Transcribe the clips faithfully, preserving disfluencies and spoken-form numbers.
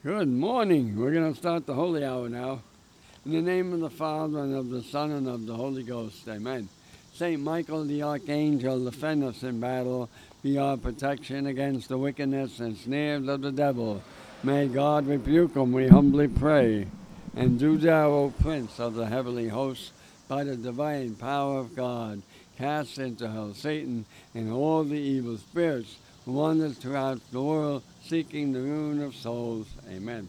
Good morning. We're going to start the Holy Hour now. In the name of the Father, and of the Son, and of the Holy Ghost. Amen. Saint Michael the Archangel, defend us in battle. Be our protection against the wickedness and snares of the devil. May God rebuke him, we humbly pray. And do thou, O Prince of the heavenly hosts, by the divine power of God, cast into hell Satan and all the evil spirits who wander throughout the world, seeking the ruin of souls. Amen.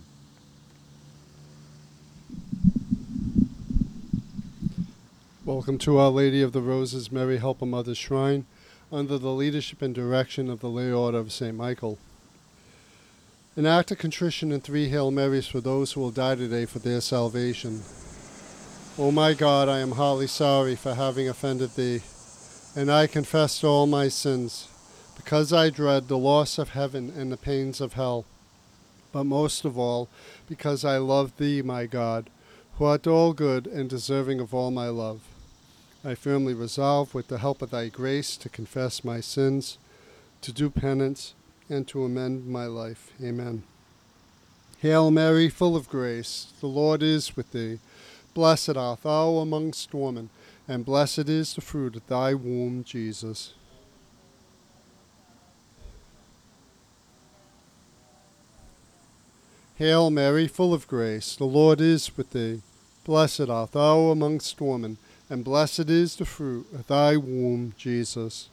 Welcome to Our Lady of the Roses Mary Helper Mother Shrine, under the leadership and direction of the Lay Order of Saint Michael. An act of contrition and three Hail Marys for those who will die today for their salvation. O my God, I am heartily sorry for having offended thee, and I confess all my sins, because I dread the loss of heaven and the pains of hell, but most of all, because I love thee, my God, who art all good and deserving of all my love. I firmly resolve, with the help of thy grace, to confess my sins, to do penance, and to amend my life. Amen. Hail Mary, full of grace, the Lord is with thee. Blessed art thou amongst women, and blessed is the fruit of thy womb, Jesus. Hail Mary, full of grace, the Lord is with thee. Blessed art thou amongst women, and blessed is the fruit of thy womb, Jesus.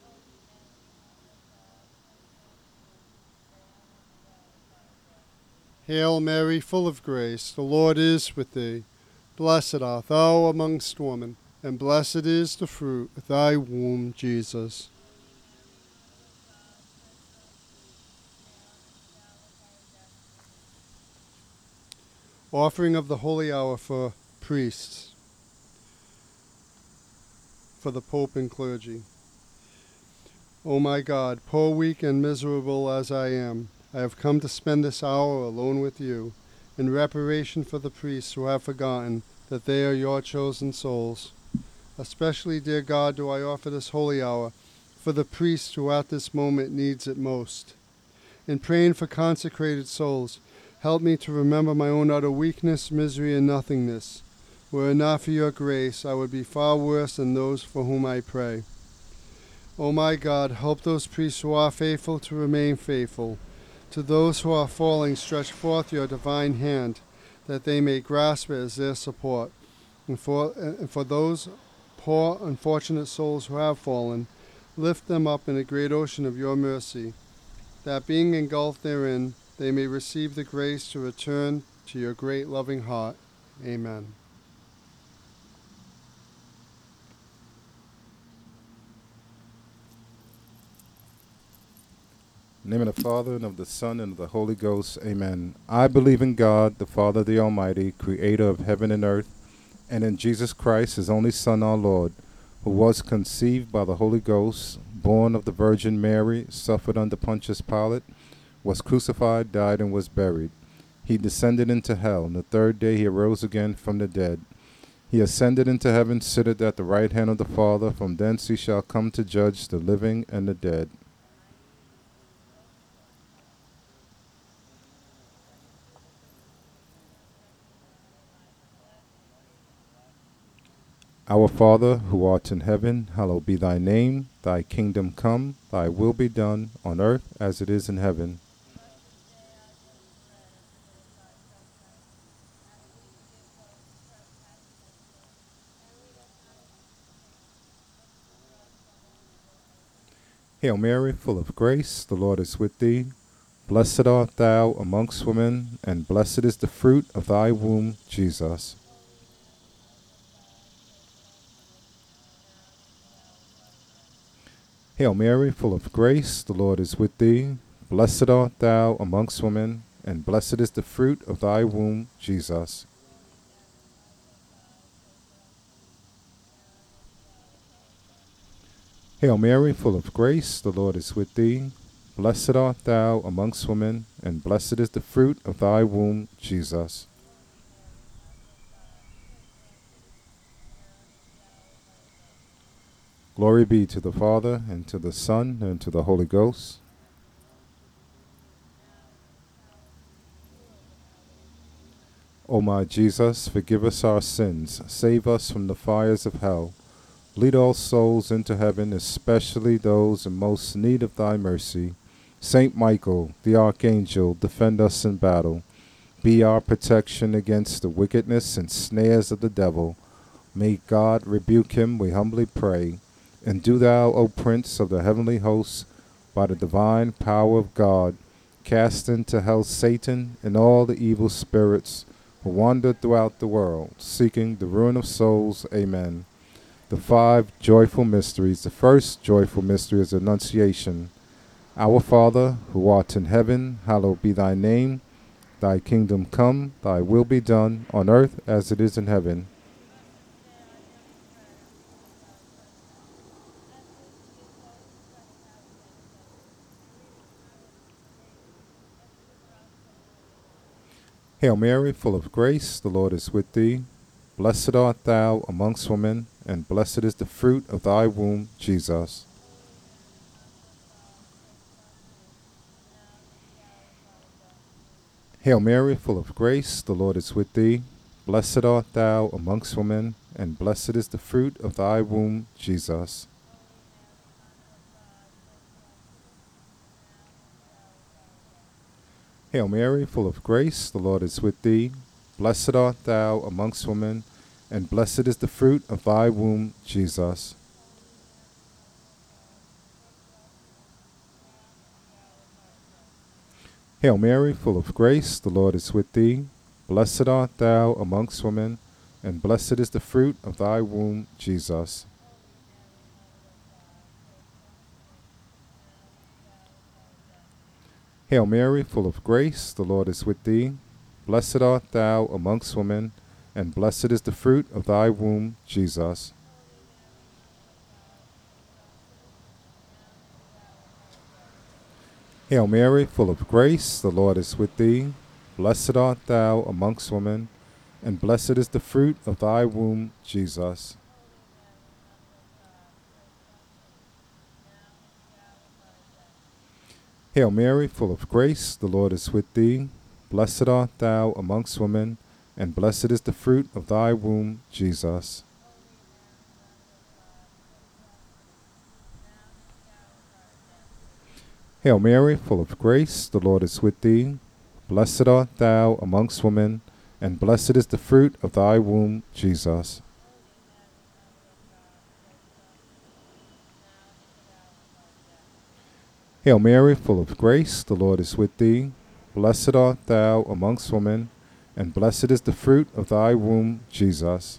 Hail Mary, full of grace, the Lord is with thee. Blessed art thou amongst women, and blessed is the fruit of thy womb, Jesus. Offering of the Holy Hour for priests, for the Pope and clergy. O my God, poor, weak, and miserable as I am, I have come to spend this hour alone with you, in reparation for the priests who have forgotten that they are your chosen souls. Especially, dear God, do I offer this holy hour for the priest who at this moment needs it most. In praying for consecrated souls, help me to remember my own utter weakness, misery, and nothingness. Were it not for your grace, I would be far worse than those for whom I pray. O my God, help those priests who are faithful to remain faithful. To those who are falling, stretch forth your divine hand, that they may grasp it as their support. And for, and for those poor, unfortunate souls who have fallen, lift them up in a great ocean of your mercy, that being engulfed therein, they may receive the grace to return to your great loving heart. Amen. In the name of the Father, and of the Son, and of the Holy Ghost. Amen. I believe in God, the Father, the Almighty, creator of heaven and earth, and in Jesus Christ, his only Son, our Lord, who was conceived by the Holy Ghost, born of the Virgin Mary, suffered under Pontius Pilate, was crucified, died, and was buried. He descended into hell, and the third day he arose again from the dead. He ascended into heaven, sitteth at the right hand of the Father. From thence he shall come to judge the living and the dead. Our Father, who art in heaven, hallowed be thy name. Thy kingdom come, thy will be done, on earth as it is in heaven. Hail Mary, full of grace, the Lord is with thee. Blessed art thou amongst women, and blessed is the fruit of thy womb, Jesus. Hail Mary, full of grace, the Lord is with thee. Blessed art thou amongst women, and blessed is the fruit of thy womb, Jesus. Hail Mary, full of grace, the Lord is with thee. Blessed art thou amongst women, and blessed is the fruit of thy womb, Jesus. Glory be to the Father, and to the Son, and to the Holy Ghost. O my Jesus, forgive us our sins, save us from the fires of hell. Lead all souls into heaven, especially those in most need of thy mercy. Saint Michael, the archangel, defend us in battle. Be our protection against the wickedness and snares of the devil. May God rebuke him, we humbly pray. And do thou, O Prince of the heavenly hosts, by the divine power of God, cast into hell Satan and all the evil spirits who wander throughout the world, seeking the ruin of souls. Amen. The five joyful mysteries. The first joyful mystery is Annunciation. Our Father, who art in heaven, hallowed be thy name. Thy kingdom come, thy will be done, on earth as it is in heaven. Hail Mary, full of grace, the Lord is with thee. Blessed art thou amongst women, and blessed is the fruit of thy womb, Jesus. Hail Mary, full of grace, the Lord is with thee. Blessed art thou amongst women, and blessed is the fruit of thy womb, Jesus. Hail Mary, full of grace, the Lord is with thee. Blessed art thou amongst women, and blessed is the fruit of thy womb, Jesus. Hail Mary, full of grace, the Lord is with thee. Blessed art thou amongst women, and blessed is the fruit of thy womb, Jesus. Hail Mary, full of grace, the Lord is with thee. Blessed art thou amongst women, and blessed is the fruit of thy womb, Jesus. Hail Mary, full of grace, the Lord is with thee. Blessed art thou amongst women, and blessed is the fruit of thy womb, Jesus. Hail Mary, full of grace, the Lord is with thee. Blessed art thou amongst women, and blessed is the fruit of thy womb, Jesus. Hail Mary, full of grace, the Lord is with thee. Blessed art thou amongst women, and blessed is the fruit of thy womb, Jesus. Hail Mary, full of grace, the Lord is with thee. Blessed art thou amongst women, and blessed is the fruit of thy womb, Jesus.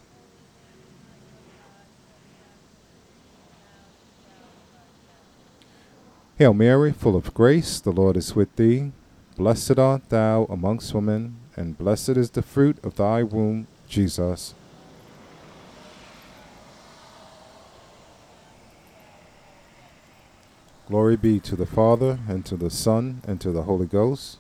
Hail Mary, full of grace, the Lord is with thee. Blessed art thou amongst women, and blessed is the fruit of thy womb, Jesus. Glory be to the Father, and to the Son, and to the Holy Ghost.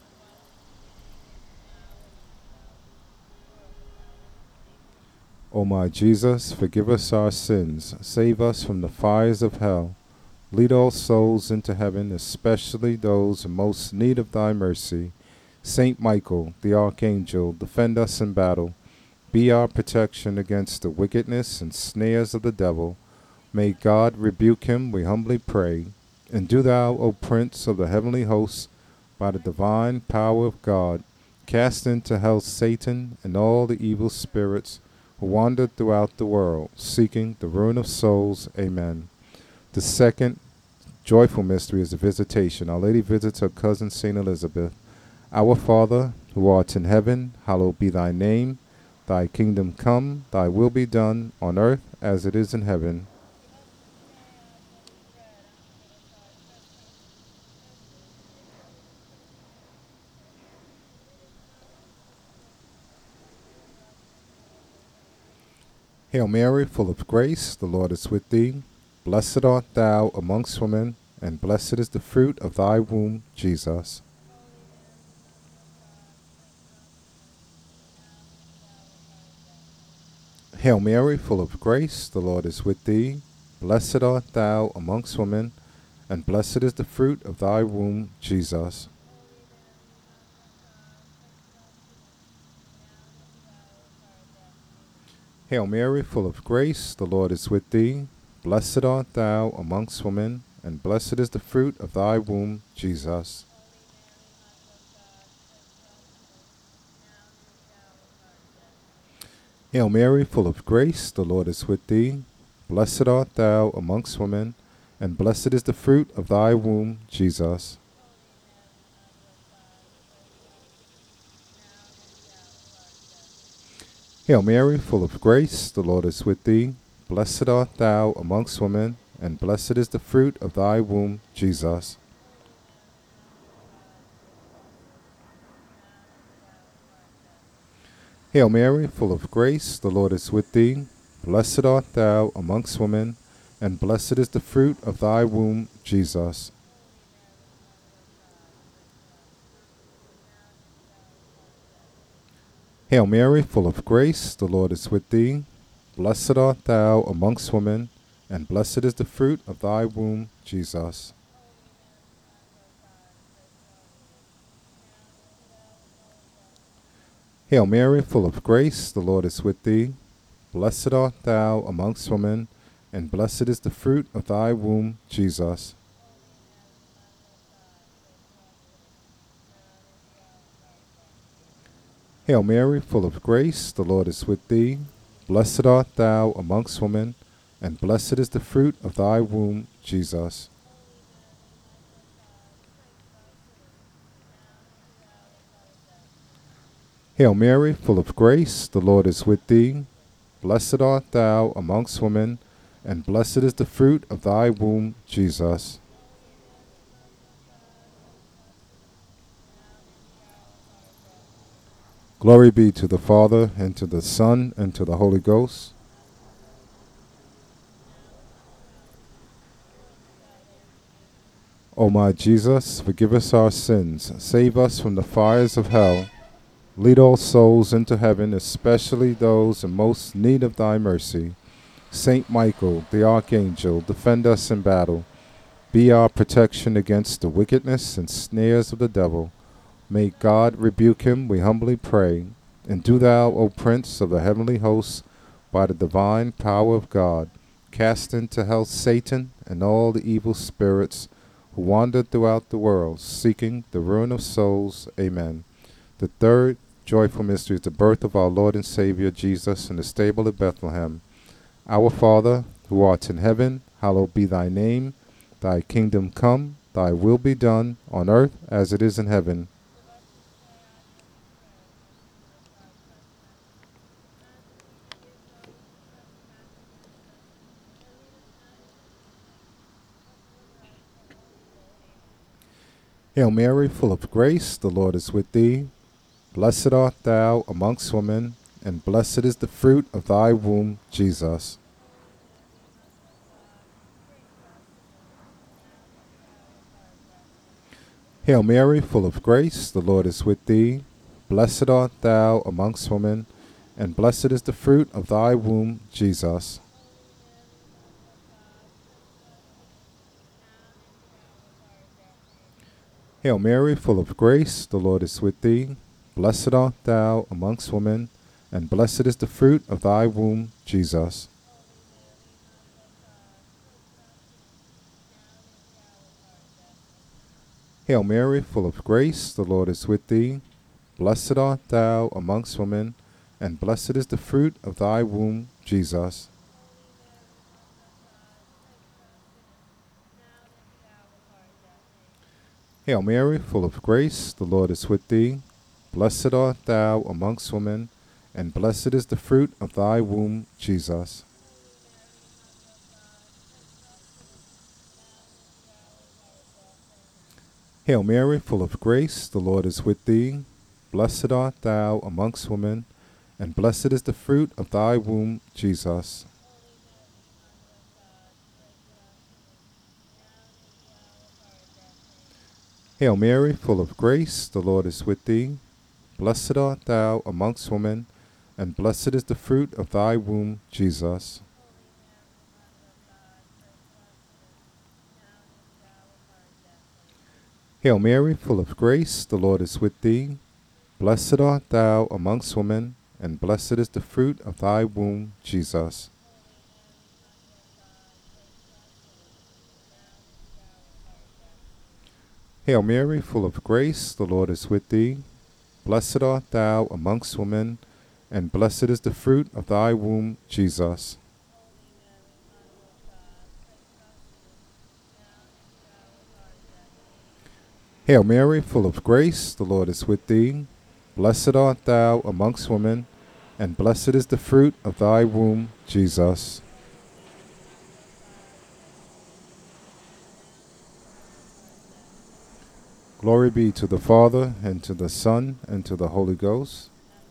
O my Jesus, forgive us our sins, save us from the fires of hell. Lead all souls into heaven, especially those in most need of thy mercy. Saint Michael, the archangel, defend us in battle. Be our protection against the wickedness and snares of the devil. May God rebuke him, we humbly pray. And do thou, O Prince of the heavenly hosts, by the divine power of God, cast into hell Satan and all the evil spirits who wander throughout the world, seeking the ruin of souls. Amen. The second joyful mystery is the Visitation. Our Lady visits her cousin Saint Elizabeth. Our Father, who art in heaven, hallowed be thy name. Thy kingdom come, thy will be done, on earth as it is in heaven. Hail Mary, full of grace, the Lord is with thee. Blessed art thou amongst women, and blessed is the fruit of thy womb, Jesus. Hail Mary, full of grace, the Lord is with thee. Blessed art thou amongst women, and blessed is the fruit of thy womb, Jesus. Hail Mary, full of grace, the Lord is with thee. Blessed art thou amongst women, and blessed is the fruit of thy womb, Jesus. Hail Mary, full of grace, the Lord is with thee. Blessed art thou amongst women, and blessed is the fruit of thy womb, Jesus. Hail Mary, full of grace, the Lord is with thee. Blessed art thou amongst women, and blessed is the fruit of thy womb, Jesus. Hail Mary, full of grace, the Lord is with thee. Blessed art thou amongst women, and blessed is the fruit of thy womb, Jesus. Hail Mary, full of grace, the Lord is with thee. Blessed art thou amongst women, and blessed is the fruit of thy womb, Jesus. Hail Mary, full of grace, the Lord is with thee. Blessed art thou amongst women, and blessed is the fruit of thy womb, Jesus. Hail Mary, full of grace, the Lord is with thee. Blessed art thou amongst women, and blessed is the fruit of thy womb, Jesus. Hail Mary, full of grace, the Lord is with thee. Blessed art thou amongst women, and blessed is the fruit of thy womb, Jesus. Glory be to the Father, and to the Son, and to the Holy Ghost. O my Jesus, forgive us our sins, save us from the fires of hell, lead all souls into heaven, especially those in most need of thy mercy. Saint Michael, the Archangel, defend us in battle. Be our protection against the wickedness and snares of the devil. May God rebuke him, we humbly pray. And do thou, O Prince of the heavenly hosts, by the divine power of God, cast into hell Satan and all the evil spirits who wander throughout the world, seeking the ruin of souls. Amen. The third joyful mystery is the birth of our Lord and Savior Jesus in the stable of Bethlehem. Our Father, who art in heaven, hallowed be thy name. Thy kingdom come, thy will be done, on earth as it is in heaven. Hail Mary, full of grace, the Lord is with thee. Blessed art thou amongst women, and blessed is the fruit of thy womb, Jesus. Hail Mary, full of grace, the Lord is with thee. Blessed art thou amongst women, and blessed is the fruit of thy womb, Jesus. Hail Mary, full of grace, the Lord is with thee. Blessed art thou amongst women, and blessed is the fruit of thy womb, Jesus. Hail Mary, full of grace, the Lord is with thee. Blessed art thou amongst women, and blessed is the fruit of thy womb, Jesus. Hail Mary, full of grace, the Lord is with thee. Blessed art thou amongst women, and blessed is the fruit of thy womb, Jesus. Hail Mary, full of grace, the Lord is with thee. Blessed art thou amongst women, and blessed is the fruit of thy womb, Jesus. Hail Mary, full of grace, the Lord is with thee. Blessed art thou amongst women, and blessed is the fruit of thy womb, Jesus. Hail Mary, full of grace, the Lord is with thee. Blessed art thou amongst women, and blessed is the fruit of thy womb, Jesus. Hail Mary, full of grace, the Lord is with thee. Blessed art thou amongst women, and blessed is the fruit of thy womb, Jesus. Hail Mary, full of grace, the Lord is with thee. Blessed art thou amongst women, and blessed is the fruit of thy womb, Jesus. Glory be to the Father, and to the Son, and to the Holy Ghost.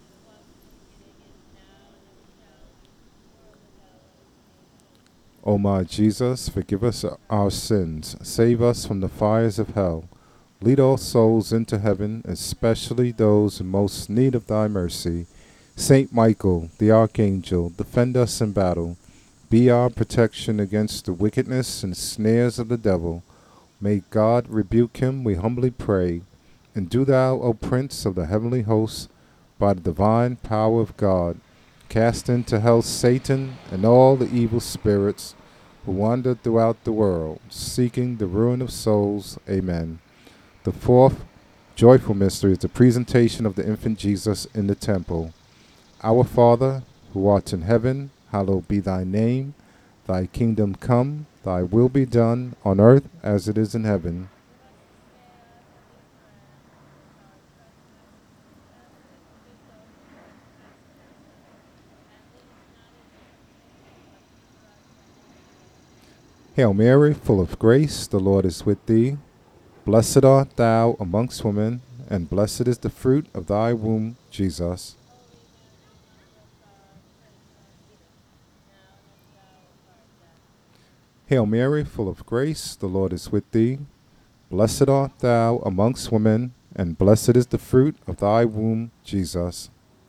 O my Jesus, forgive us our sins, save us from the fires of hell. Lead all souls into heaven, especially those in most need of thy mercy. Saint Michael, the Archangel, defend us in battle. Be our protection against the wickedness and snares of the devil. May God rebuke him, we humbly pray. And do thou, O Prince of the heavenly hosts, by the divine power of God, cast into hell Satan and all the evil spirits who wander throughout the world, seeking the ruin of souls. Amen. The fourth joyful mystery is the presentation of the infant Jesus in the temple. Our Father, who art in heaven, hallowed be thy name. Thy kingdom come, thy will be done, on earth as it is in heaven. Hail Mary, full of grace, the Lord is with thee. Blessed art thou amongst women, and blessed is the fruit of thy womb, Jesus. Hail Mary, full of grace, the Lord is with thee. Blessed art thou amongst women, and blessed is the fruit of thy womb, Jesus.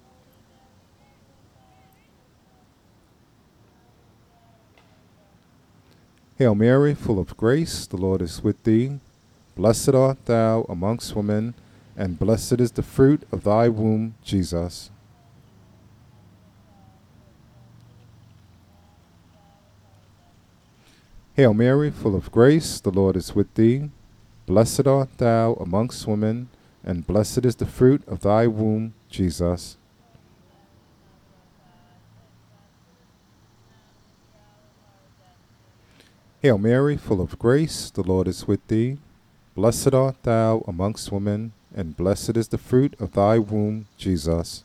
Hail Mary, full of grace, the Lord is with thee. Blessed art thou amongst women, and blessed is the fruit of thy womb, Jesus. Hail Mary, full of grace, the Lord is with thee. Blessed art thou amongst women, and blessed is the fruit of thy womb, Jesus. Hail Mary, full of grace, the Lord is with thee. Blessed art thou amongst women, and blessed is the fruit of thy womb, Jesus.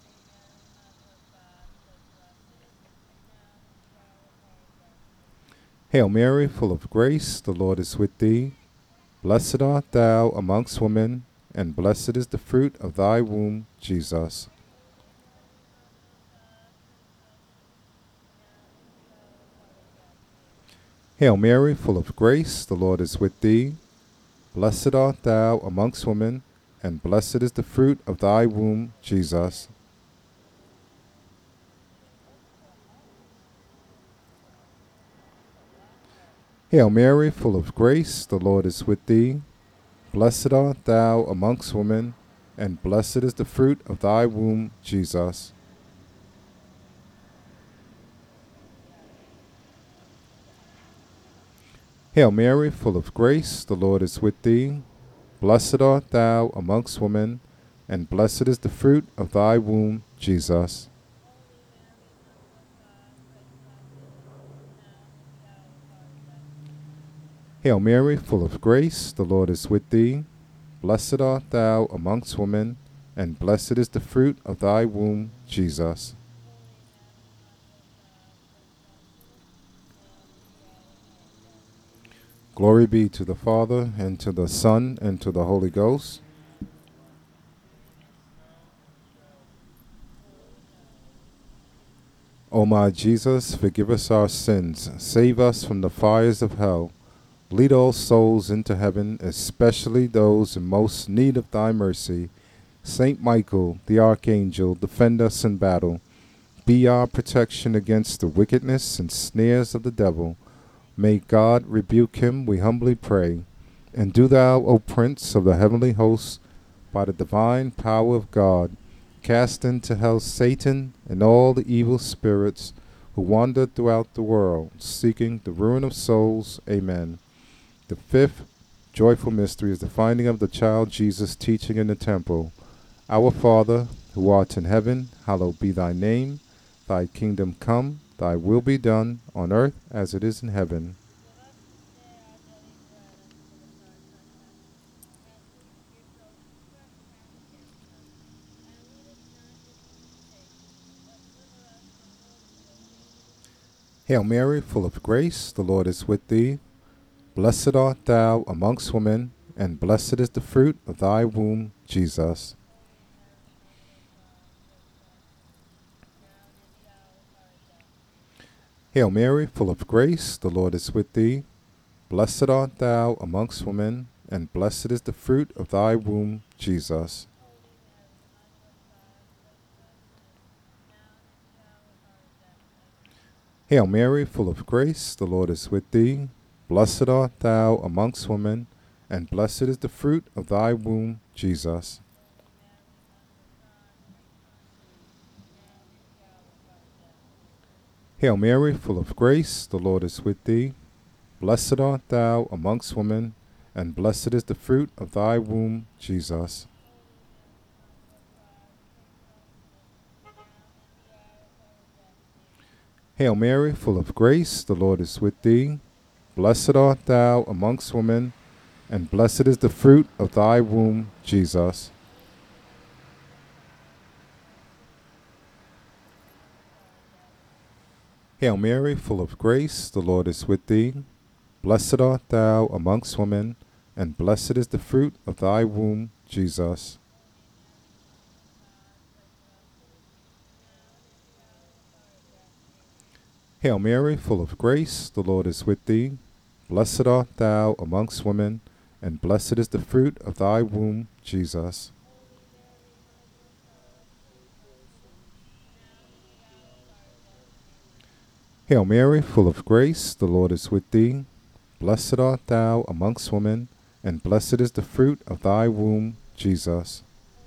Hail Mary, full of grace, the Lord is with thee. Blessed art thou amongst women, and blessed is the fruit of thy womb, Jesus. Hail Mary, full of grace, the Lord is with thee. Blessed art thou amongst women, and blessed is the fruit of thy womb, Jesus. Hail Mary, full of grace, the Lord is with thee. Blessed art thou amongst women, and blessed is the fruit of thy womb, Jesus. Hail Mary, full of grace, the Lord is with thee. Blessed art thou amongst women, and blessed is the fruit of thy womb, Jesus. Hail Mary, full of grace, the Lord is with thee. Blessed art thou amongst women, and blessed is the fruit of thy womb, Jesus. Glory be to the Father, and to the Son, and to the Holy Ghost. O my Jesus, forgive us our sins, save us from the fires of hell. Lead all souls into heaven, especially those in most need of thy mercy. Saint Michael, the Archangel, defend us in battle. Be our protection against the wickedness and snares of the devil. May God rebuke him, we humbly pray. And do thou, O Prince of the heavenly hosts, by the divine power of God, cast into hell Satan and all the evil spirits who wander throughout the world, seeking the ruin of souls. Amen. The fifth joyful mystery is the finding of the child Jesus teaching in the temple. Our Father, who art in heaven, hallowed be thy name. Thy kingdom come, thy will be done, on earth as it is in heaven. Hail Mary, full of grace, the Lord is with thee. Blessed art thou amongst women, and blessed is the fruit of thy womb, Jesus. Hail Mary, full of grace, the Lord is with thee. Blessed art thou amongst women, and blessed is the fruit of thy womb, Jesus. Hail Mary, full of grace, the Lord is with thee. Blessed art thou amongst women, and blessed is the fruit of thy womb, Jesus. Hail Mary, full of grace, the Lord is with thee. Blessed art thou amongst women, and blessed is the fruit of thy womb, Jesus. Hail Mary, full of grace, the Lord is with thee. Blessed art thou amongst women, and blessed is the fruit of thy womb, Jesus. Hail Mary, full of grace, the Lord is with thee. Blessed art thou amongst women, and blessed is the fruit of thy womb, Jesus. Hail Mary, full of grace, the Lord is with thee. Blessed art thou amongst women, and blessed is the fruit of thy womb, Jesus. Hail Mary, full of grace, the Lord is with thee. Blessed art thou amongst women, and blessed is the fruit of thy womb, Jesus.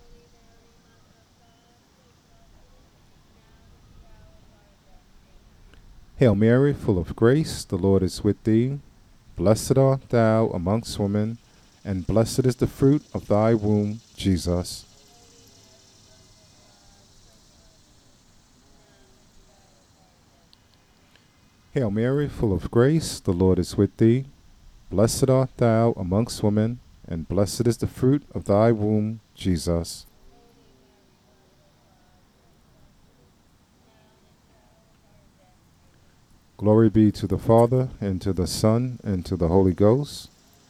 Hail Mary, full of grace, the Lord is with thee. Blessed art thou amongst women, and blessed is the fruit of thy womb, Jesus. Hail Mary, full of grace, the Lord is with thee. Blessed art thou amongst women, and blessed is the fruit of thy womb, Jesus. Glory be to the Father, and to the Son, and to the Holy Ghost.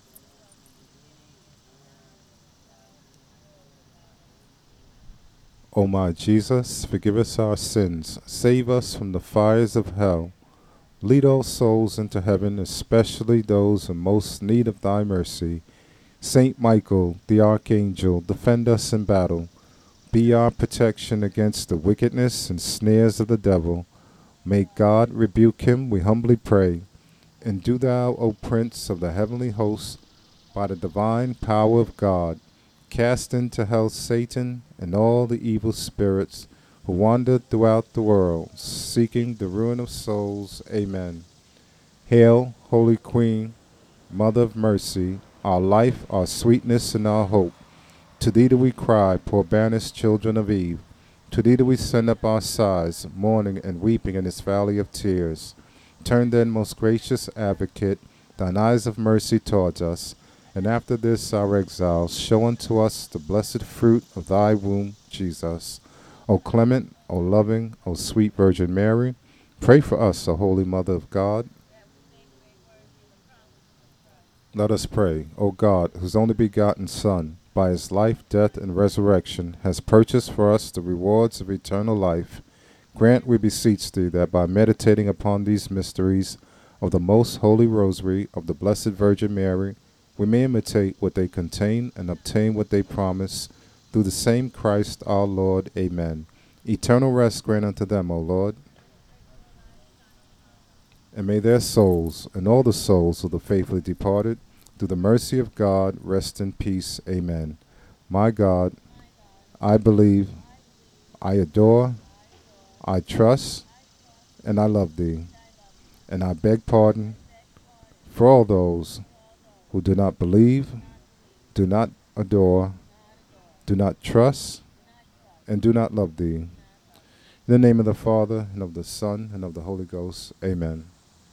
O my Jesus, forgive us our sins, save us from the fires of hell. Lead all souls into heaven, especially those in most need of thy mercy. Saint Michael, the Archangel, defend us in battle. Be our protection against the wickedness and snares of the devil. May God rebuke him, we humbly pray. And do thou, O Prince of the heavenly hosts, by the divine power of God, cast into hell Satan and all the evil spirits who wander throughout the world, seeking the ruin of souls. Amen. Hail, Holy Queen, Mother of mercy, our life, our sweetness, and our hope. To thee do we cry, poor banished children of Eve. To thee do we send up our sighs, mourning and weeping in this valley of tears. Turn then, most gracious advocate, thine eyes of mercy towards us, and after this our exile, show unto us the blessed fruit of thy womb, Jesus. O clement, O loving, O sweet Virgin Mary, pray for us, O Holy Mother of God. Let us pray. O God, whose only begotten Son, by his life, death, and resurrection, has purchased for us the rewards of eternal life, grant, we beseech thee, that by meditating upon these mysteries of the most holy rosary of the Blessed Virgin Mary, we may imitate what they contain and obtain what they promise, through the same Christ our Lord. Amen. Eternal rest grant unto them, O Lord. And may their souls, and all the souls of the faithfully departed, through the mercy of God, rest in peace. Amen. My God, I believe I adore, I trust, and I love thee. And I beg pardon for all those who do not believe, do not adore, do not trust, and do not love thee. In the name of the Father, and of the Son, and of the Holy Ghost. Amen.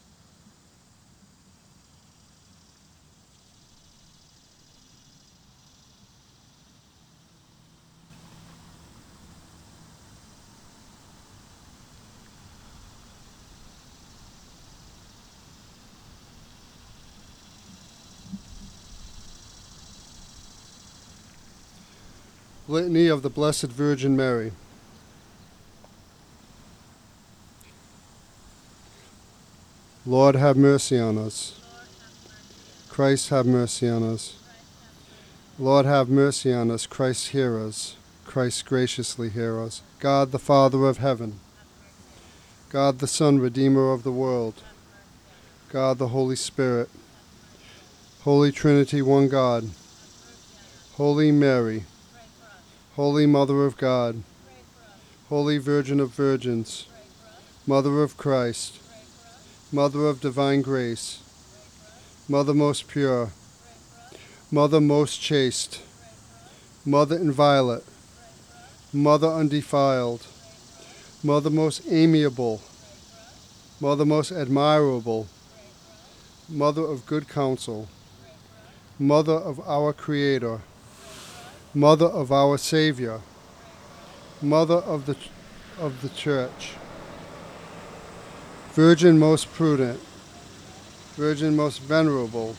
Litany of the Blessed Virgin Mary. Lord, have mercy on us. Christ, have mercy on us. Lord, have mercy on us. Christ, hear us. Christ, graciously hear us. God, the Father of heaven. God, the Son, Redeemer of the world. God, the Holy Spirit. Holy Trinity, one God. Holy Mary, Holy Mother of God, Holy Virgin of Virgins, Mother of Christ, Mother of Divine Grace, Mother most pure, Mother most chaste, Mother inviolate, Mother undefiled, Mother most amiable, Mother most admirable, Mother of good counsel, Mother of our Creator, Mother of our Savior, Mother of the of the Church, Virgin most prudent, Virgin most venerable,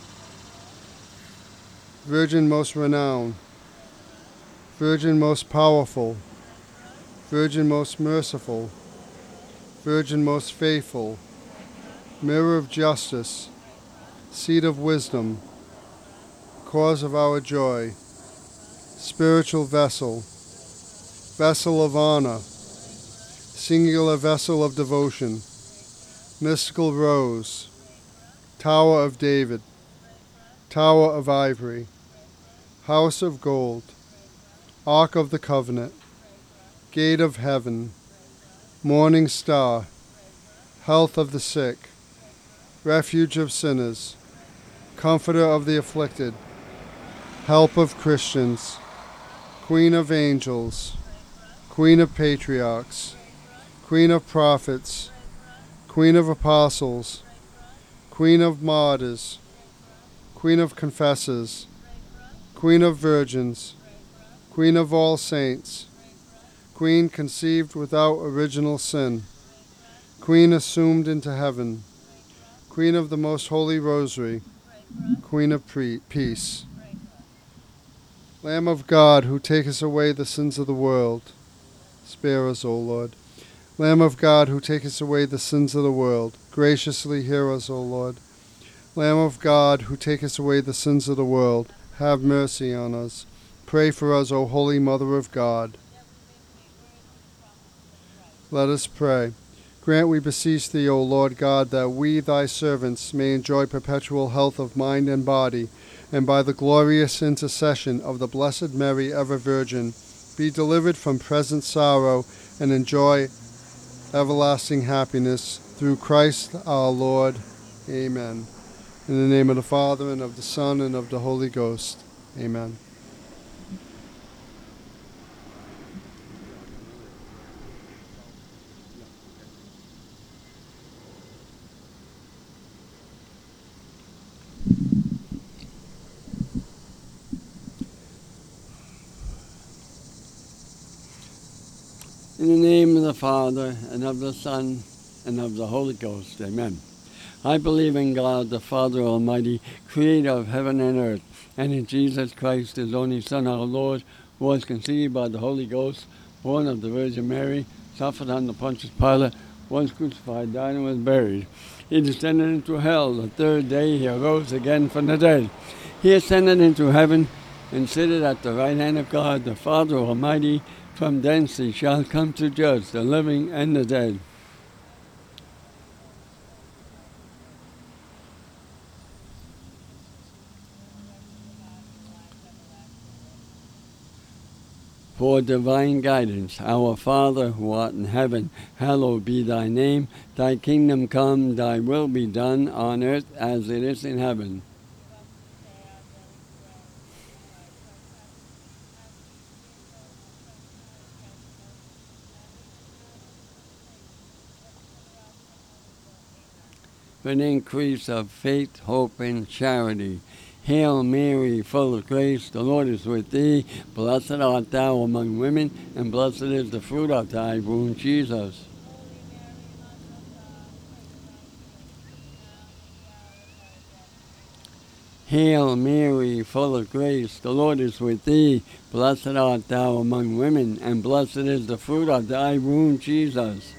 Virgin most renowned, Virgin most powerful, Virgin most merciful, Virgin most faithful, Mirror of justice, Seat of wisdom, Cause of our joy, Spiritual vessel, Vessel of honor, Singular vessel of devotion, Mystical rose, Tower of David, Tower of ivory, House of gold, Ark of the covenant, Gate of heaven, Morning star, Health of the sick, Refuge of sinners, Comforter of the afflicted, Help of Christians, Queen of angels, Queen of patriarchs, Queen of prophets, Queen of apostles, Queen of martyrs, Queen of confessors, Queen of virgins, Queen of all saints, Queen conceived without original sin, Queen assumed into heaven, Queen of the most holy rosary, Queen of pre- peace. Lamb of God, who takest away the sins of the world, spare us, O Lord. Lamb of God, who takest away the sins of the world, graciously hear us, O Lord. Lamb of God, who takest away the sins of the world, have mercy on us. Pray for us, O Holy Mother of God. Let us pray. Grant, we beseech thee, O Lord God, that we, thy servants, may enjoy perpetual health of mind and body, and by the glorious intercession of the Blessed Mary, ever Virgin, be delivered from present sorrow and enjoy everlasting happiness. Through Christ our Lord. Amen. In the name of the Father, and of the Son, and of the Holy Ghost. Amen. In the name of the Father, and of the Son, and of the Holy Ghost. Amen. I believe in God, the Father Almighty, creator of heaven and earth, and in Jesus Christ, his only Son, our Lord, who was conceived by the Holy Ghost, born of the Virgin Mary, suffered under Pontius Pilate, was crucified, died, and was buried. He descended into hell. The third day he arose again from the dead. He ascended into heaven, and sitteth at the right hand of God, the Father Almighty. From thence he shall come to judge the living and the dead. for divine guidance. Our Father, who art in heaven, hallowed be thy name. Thy kingdom come, thy will be done on earth as it is in heaven. For an increase of faith, hope, and charity. Hail Mary, full of grace, the Lord is with thee. Blessed art thou among women, and blessed is the fruit of thy womb, Jesus. Hail Mary, full of grace, the Lord is with thee. Blessed art thou among women, and blessed is the fruit of thy womb, Jesus.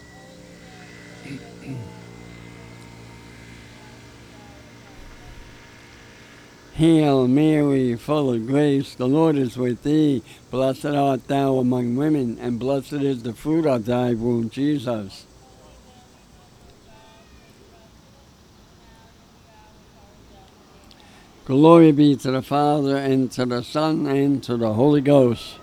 Hail Mary, full of grace, the Lord is with thee. Blessed art thou among women, and blessed is the fruit of thy womb, Jesus. Glory be to the Father, and to the Son, and to the Holy Ghost.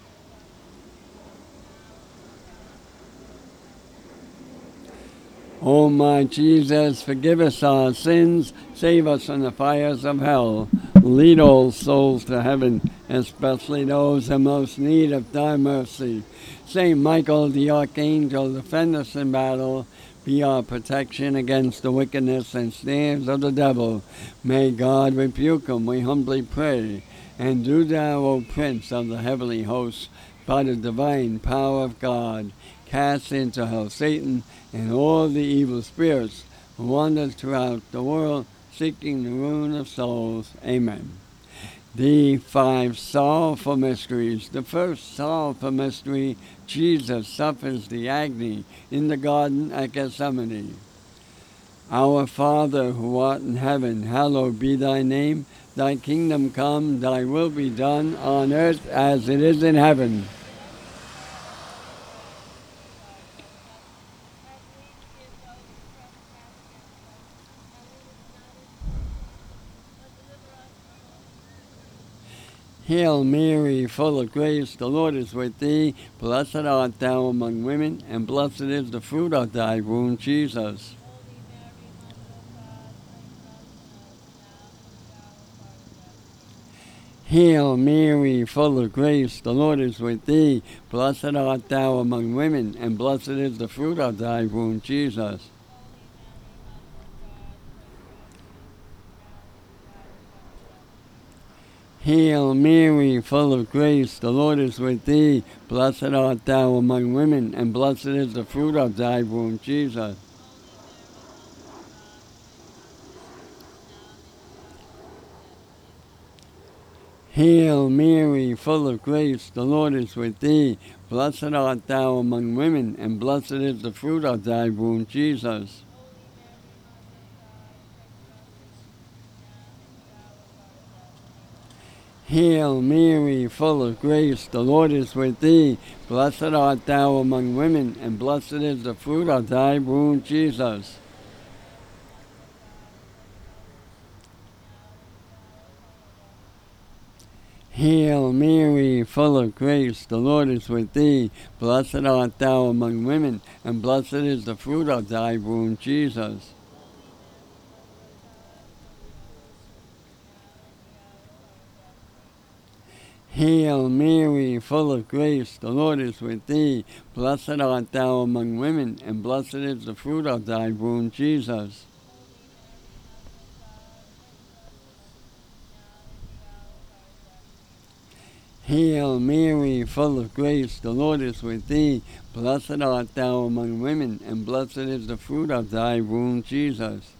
O my Jesus, forgive us our sins, save us from the fires of hell. Lead all souls to heaven, especially those in most need of thy mercy. Saint Michael the Archangel, defend us in battle. Be our protection against the wickedness and snares of the devil. May God rebuke him, we humbly pray. And do thou, O Prince of the heavenly hosts, by the divine power of God, cast into hell Satan and all the evil spirits who wander throughout the world, seeking the ruin of souls. Amen. The five sorrowful mysteries. The first sorrowful mystery, Jesus suffers the agony in the garden at Gethsemane. Our Father, who art in heaven, hallowed be thy name. Thy kingdom come, thy will be done on earth as it is in heaven. Hail Mary, full of grace, the Lord is with thee. Blessed art thou among women, and blessed is the fruit of thy womb, Jesus. Hail Mary, full of grace, the Lord is with thee. Blessed art thou among women, and blessed is the fruit of thy womb, Jesus. Hail Mary, full of grace, the Lord is with thee. Blessed art thou among women, and blessed is the fruit of thy womb, Jesus. Hail Mary, full of grace, the Lord is with thee. Blessed art thou among women, and blessed is the fruit of thy womb, Jesus. Hail Mary, full of grace, the Lord is with thee. Blessed art thou among women, and blessed is the fruit of thy womb, Jesus. Hail Mary, full of grace, the Lord is with thee. Blessed art thou among women, and blessed is the fruit of thy womb, Jesus. Hail Mary, full of grace, the Lord is with thee. Blessed art thou among women, and blessed is the fruit of thy womb, Jesus. Hail Mary, full of grace, the Lord is with thee. Blessed art thou among women, and blessed is the fruit of thy womb, Jesus.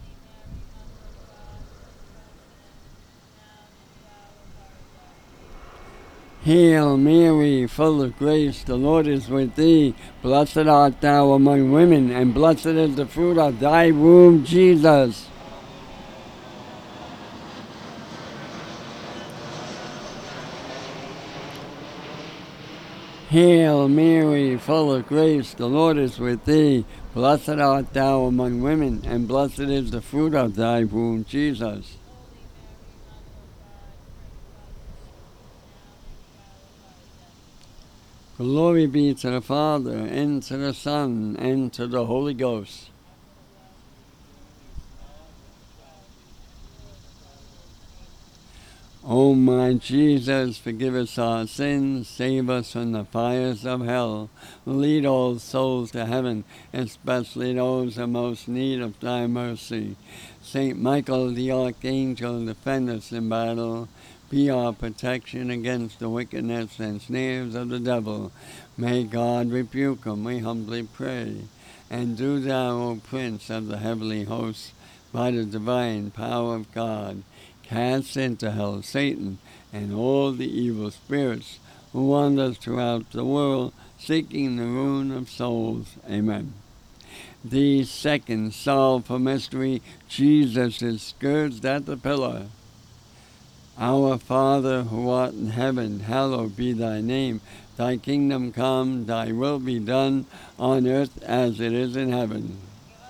Hail Mary, full of grace, the Lord is with thee. Blessed art thou among women, and blessed is the fruit of thy womb, Jesus. Hail Mary, full of grace, the Lord is with thee. Blessed art thou among women, and blessed is the fruit of thy womb, Jesus. Glory be to the Father, and to the Son, and to the Holy Ghost. O my Jesus, forgive us our sins, save us from the fires of hell, lead all souls to heaven, especially those in most need of thy mercy. Saint Michael the Archangel, defend us in battle, be our protection against the wickedness and snares of the devil. May God rebuke him, we humbly pray. And do thou, O Prince of the heavenly hosts, by the divine power of God, cast into hell Satan and all the evil spirits who wander throughout the world, seeking the ruin of souls. Amen. The second sorrowful mystery, Jesus is scourged at the pillar. Our Father, who art in heaven, hallowed be thy name. Thy kingdom come, thy will be done, on earth as it is in heaven.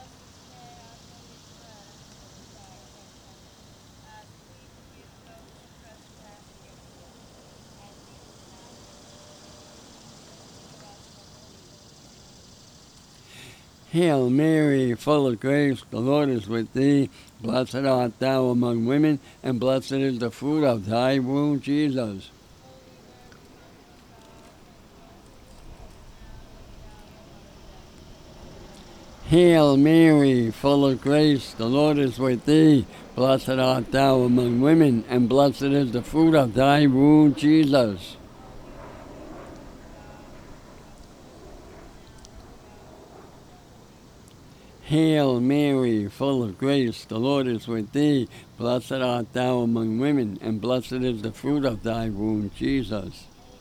Hail Mary, full of grace, the Lord is with thee. Blessed art thou among women, and blessed is the fruit of thy womb, Jesus. Hail Mary, full of grace, the Lord is with thee. Blessed art thou among women, and blessed is the fruit of thy womb, Jesus. Hail Mary, full of grace, the Lord is with thee. Blessed art thou among women, and blessed is the fruit of thy womb, Jesus.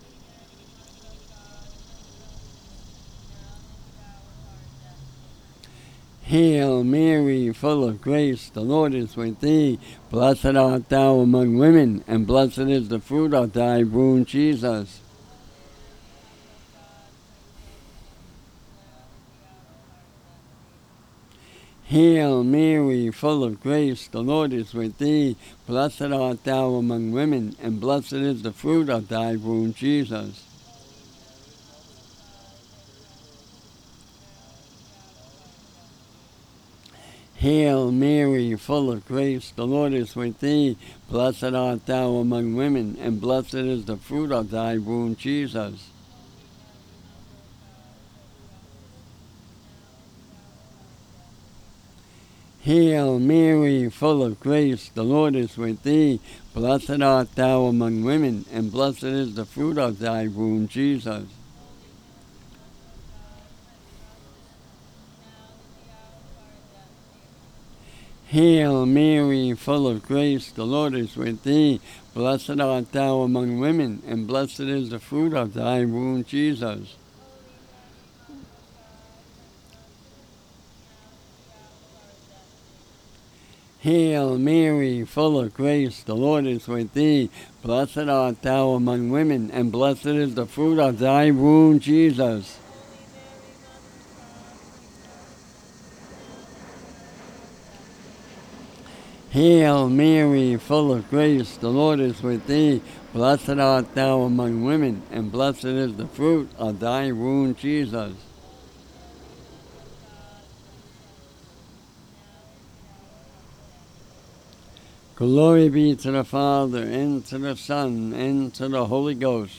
Hail Mary, full of grace, the Lord is with thee. Blessed art thou among women, and blessed is the fruit of thy womb, Jesus. Hail Mary, full of grace, the Lord is with thee. Blessed art thou among women, and blessed is the fruit of thy womb, Jesus. Hail Mary, full of grace, the Lord is with thee. Blessed art thou among women, and blessed is the fruit of thy womb, Jesus. Hail Mary, full of grace, the Lord is with thee. Blessed art thou among women, and blessed is the fruit of thy womb, Jesus. Hail Mary, full of grace, the Lord is with thee. Blessed art thou among women, and blessed is the fruit of thy womb, Jesus. Hail Mary, full of grace, the Lord is with thee. Blessed art thou among women, and blessed is the fruit of thy womb, Jesus. Hail Mary, full of grace, the Lord is with thee. Blessed art thou among women, and blessed is the fruit of thy womb, Jesus. Glory be to the Father, and to the Son, and to the Holy Ghost.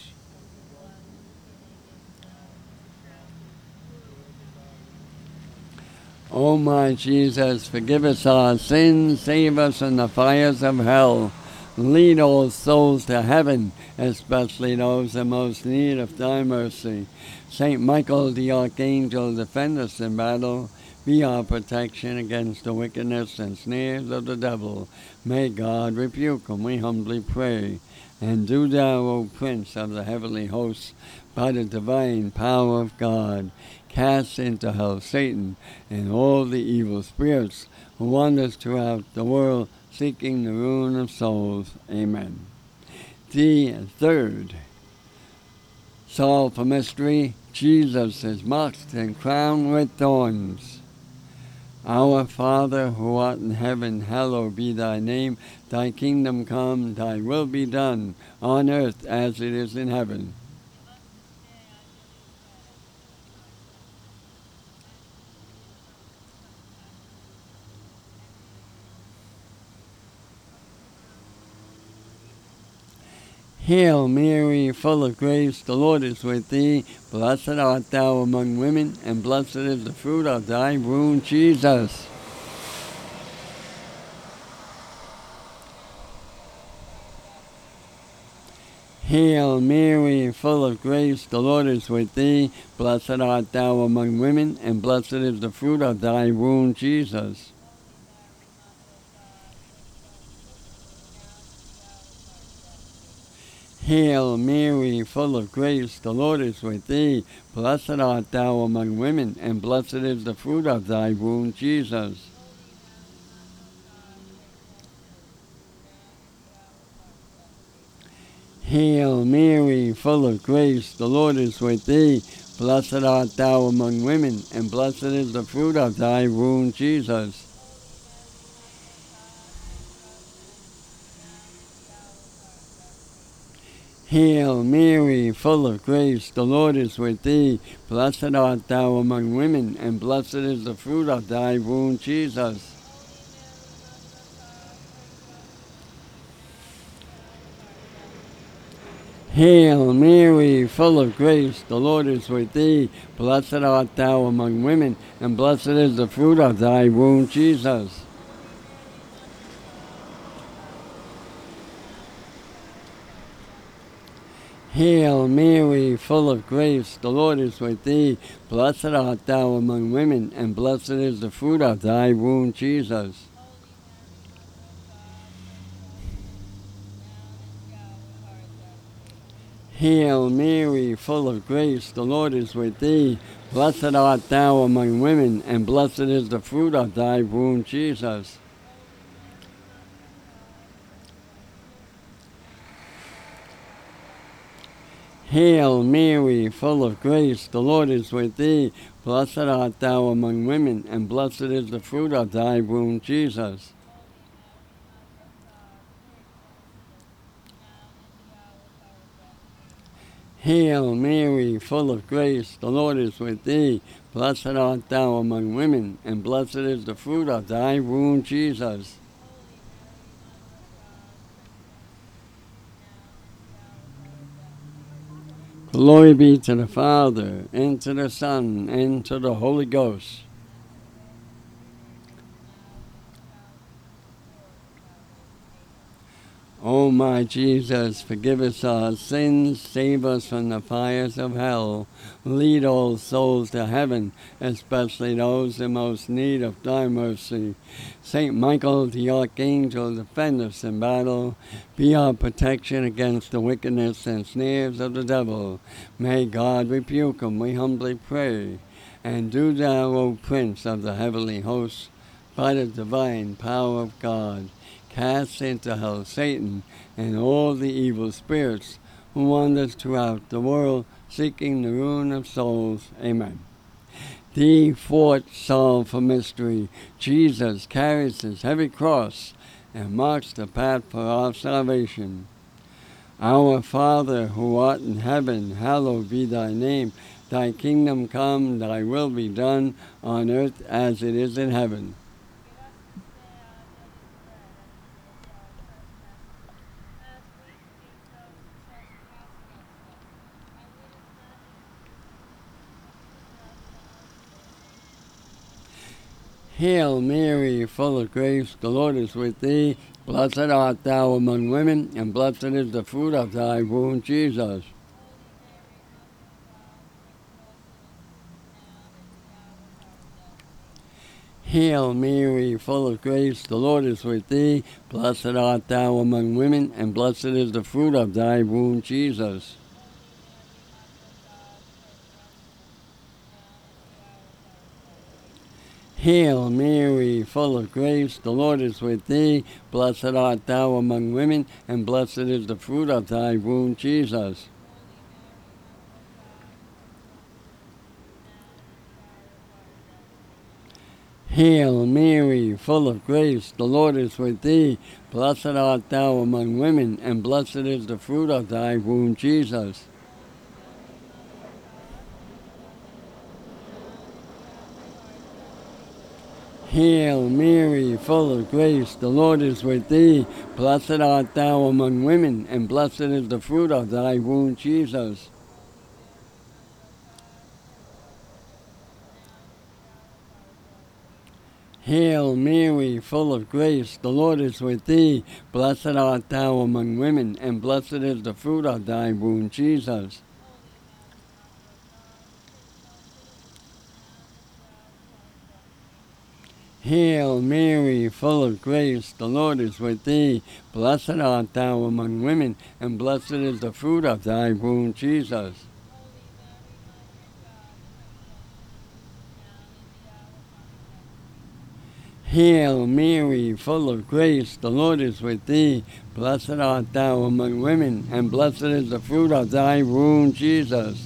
O my Jesus, forgive us our sins, save us from the fires of hell. Lead all souls to heaven, especially those in most need of thy mercy. Saint Michael the Archangel, defend us in battle. Be our protection against the wickedness and snares of the devil. May God rebuke him, we humbly pray. And do thou, O Prince of the heavenly hosts, by the divine power of God, cast into hell Satan and all the evil spirits who wander throughout the world, seeking the ruin of souls. Amen. The third sorrowful mystery, Jesus is mocked and crowned with thorns. Our Father, who art in heaven, hallowed be thy name. Thy kingdom come, thy will be done, on earth as it is in heaven. Hail Mary, full of grace, the Lord is with thee. Blessed art thou among women, and blessed is the fruit of thy womb, Jesus. Hail Mary, full of grace, the Lord is with thee. Blessed art thou among women, and blessed is the fruit of thy womb, Jesus. Hail Mary, full of grace, the Lord is with thee. Blessed art thou among women, and blessed is the fruit of thy womb, Jesus. Hail Mary, full of grace, the Lord is with thee. Blessed art thou among women, and blessed is the fruit of thy womb, Jesus. Hail Mary, full of grace, the Lord is with thee. Blessed art thou among women, and blessed is the fruit of thy womb, Jesus. Hail Mary, full of grace, the Lord is with thee. Blessed art thou among women, and blessed is the fruit of thy womb, Jesus. Hail Mary, full of grace, the Lord is with thee. Blessed art thou among women, and blessed is the fruit of thy womb, Jesus. Hail Mary, full of grace, the Lord is with thee. Blessed art thou among women, and blessed is the fruit of thy womb, Jesus. Hail Mary, full of grace, the Lord is with thee. Blessed art thou among women, and blessed is the fruit of thy womb, Jesus. Hail Mary, full of grace, the Lord is with thee. Blessed art thou among women, and blessed is the fruit of thy womb, Jesus. Glory be to the Father, and to the Son, and to the Holy Ghost. O my Jesus, forgive us our sins, save us from the fires of hell, lead all souls to heaven, especially those in most need of thy mercy. Saint Michael, the Archangel, defend us in battle, be our protection against the wickedness and snares of the devil. May God rebuke him, we humbly pray. And do thou, O Prince of the heavenly hosts, by the divine power of God, cast into hell Satan and all the evil spirits who wander throughout the world, seeking the ruin of souls. Amen. The fourth sorrowful mystery, Jesus carries his heavy cross and marks the path for our salvation. Our Father, who art in heaven, hallowed be thy name. Thy kingdom come, thy will be done, on earth as it is in heaven. Hail Mary, full of grace, the Lord is with thee. Blessed art thou among women, and blessed is the fruit of thy womb, Jesus. Hail Mary, full of grace, the Lord is with thee. Blessed art thou among women, and blessed is the fruit of thy womb, Jesus. Hail Mary, full of grace, the Lord is with thee. Blessed art thou among women, and blessed is the fruit of thy womb, Jesus. Hail Mary, full of grace, the Lord is with thee. Blessed art thou among women, and blessed is the fruit of thy womb, Jesus. Hail Mary, full of grace, the Lord is with thee. Blessed art thou among women, and blessed is the fruit of thy womb, Jesus. Hail Mary, full of grace, the Lord is with thee. Blessed art thou among women, and blessed is the fruit of thy womb, Jesus. Hail Mary, full of grace, the Lord is with thee. Blessed art thou among women, and blessed is the fruit of thy womb, Jesus. Hail Mary, full of grace, the Lord is with thee. Blessed art thou among women, and blessed is the fruit of thy womb, Jesus.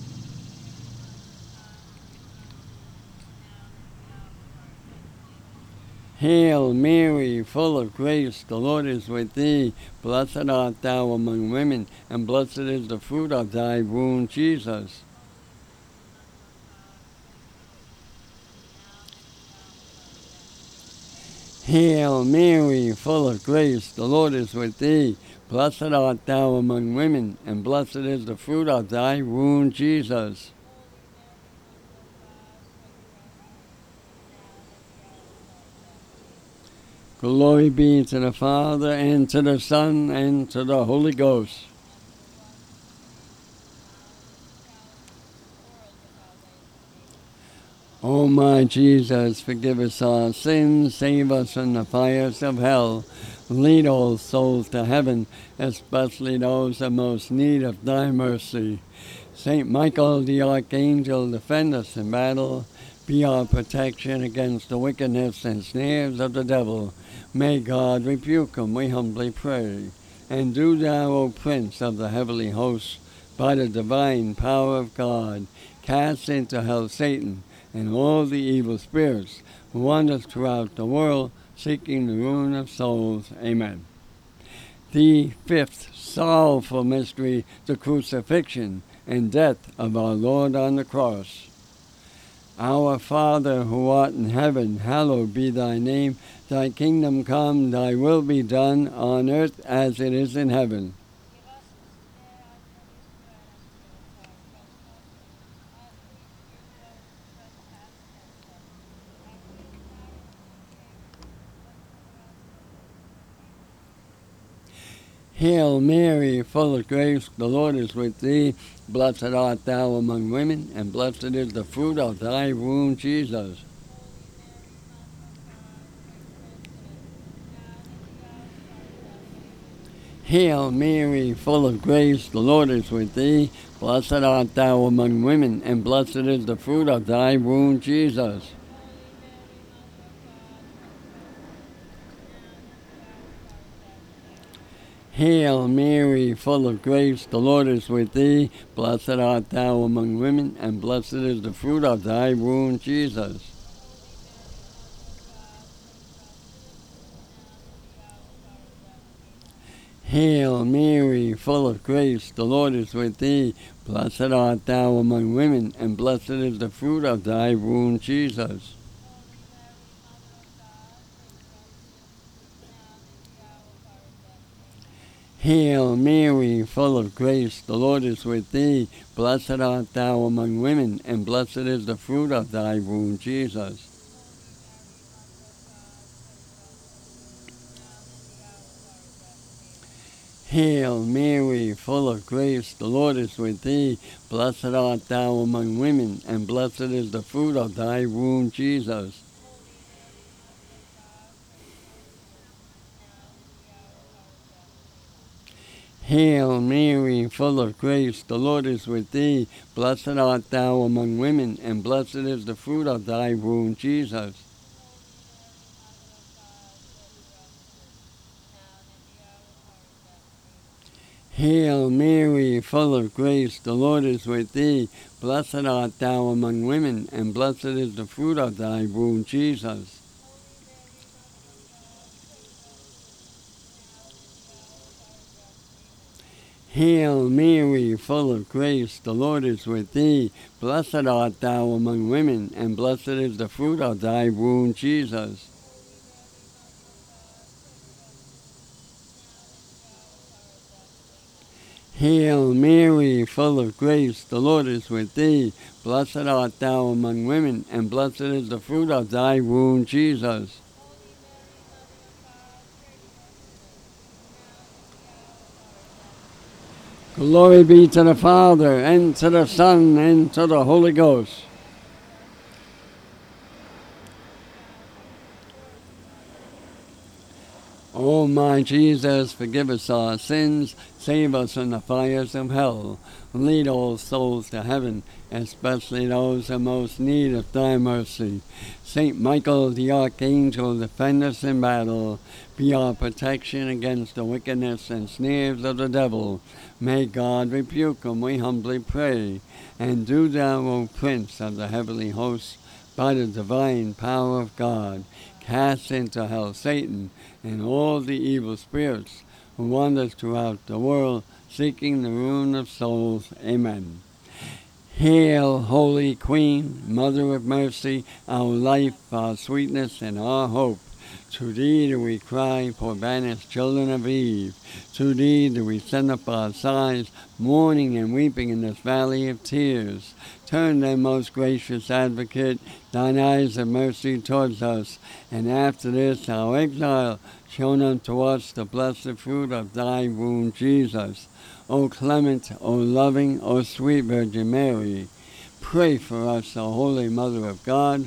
Hail Mary, full of grace, the Lord is with thee. Blessed art thou among women, and blessed is the fruit of thy womb, Jesus. Hail Mary, full of grace, the Lord is with thee. Blessed art thou among women, and blessed is the fruit of thy womb, Jesus. Glory be to the Father, and to the Son, and to the Holy Ghost. O my Jesus, forgive us our sins, save us from the fires of hell. Lead all souls to heaven, especially those in most need of thy mercy. Saint Michael the Archangel, defend us in battle. Be our protection against the wickedness and snares of the devil. May God rebuke him, we humbly pray. And do thou, O Prince of the heavenly hosts, by the divine power of God, cast into hell Satan and all the evil spirits who wander throughout the world, seeking the ruin of souls. Amen. The fifth sorrowful mystery, the crucifixion and death of our Lord on the cross. Our Father, who art in heaven, hallowed be thy name. Thy kingdom come, thy will be done, on earth as it is in heaven. Hail Mary, full of grace, the Lord is with thee. Blessed art thou among women, and blessed is the fruit of thy womb, Jesus. Hail Mary, full of grace, the Lord is with thee. Blessed art thou among women, and blessed is the fruit of thy womb, Jesus. Hail Mary, full of grace, the Lord is with thee. Blessed art thou among women, and blessed is the fruit of thy womb, Jesus. Hail Mary, full of grace, the Lord is with thee. Blessed art thou among women, and blessed is the fruit of thy womb, Jesus. Hail Mary, full of grace, the Lord is with thee. Blessed art thou among women, and blessed is the fruit of thy womb, Jesus. Hail Mary, full of grace, the Lord is with thee. Blessed art thou among women, and blessed is the fruit of thy womb, Jesus. Hail Mary, full of grace, the Lord is with thee. Blessed art thou among women, and blessed is the fruit of thy womb, Jesus. Hail Mary, full of grace, the Lord is with thee. Blessed art thou among women, and blessed is the fruit of thy womb, Jesus. Hail Mary, full of grace, the Lord is with thee. Blessed art thou among women, and blessed is the fruit of thy womb, Jesus. Hail Mary, full of grace, the Lord is with thee. Blessed art thou among women, and blessed is the fruit of thy womb, Jesus. Glory be to the Father, and to the Son, and to the Holy Ghost. O my Jesus, forgive us our sins, save us from the fires of hell. Lead all souls to heaven, especially those in most need of thy mercy. Saint Michael the Archangel, defend us in battle. Be our protection against the wickedness and snares of the devil. May God rebuke him, we humbly pray. And do thou, O Prince of the heavenly hosts, by the divine power of God, cast into hell Satan and all the evil spirits who wander throughout the world, seeking the ruin of souls. Amen. Hail, Holy Queen, Mother of Mercy, our life, our sweetness, and our hope. To thee do we cry, poor banished children of Eve. To thee do we send up our sighs, mourning and weeping in this valley of tears. Turn then, most gracious Advocate, thine eyes of mercy towards us, and after this our exile, shown unto us the blessed fruit of thy womb, Jesus. O clement, O loving, O sweet Virgin Mary, pray for us, O Holy Mother of God.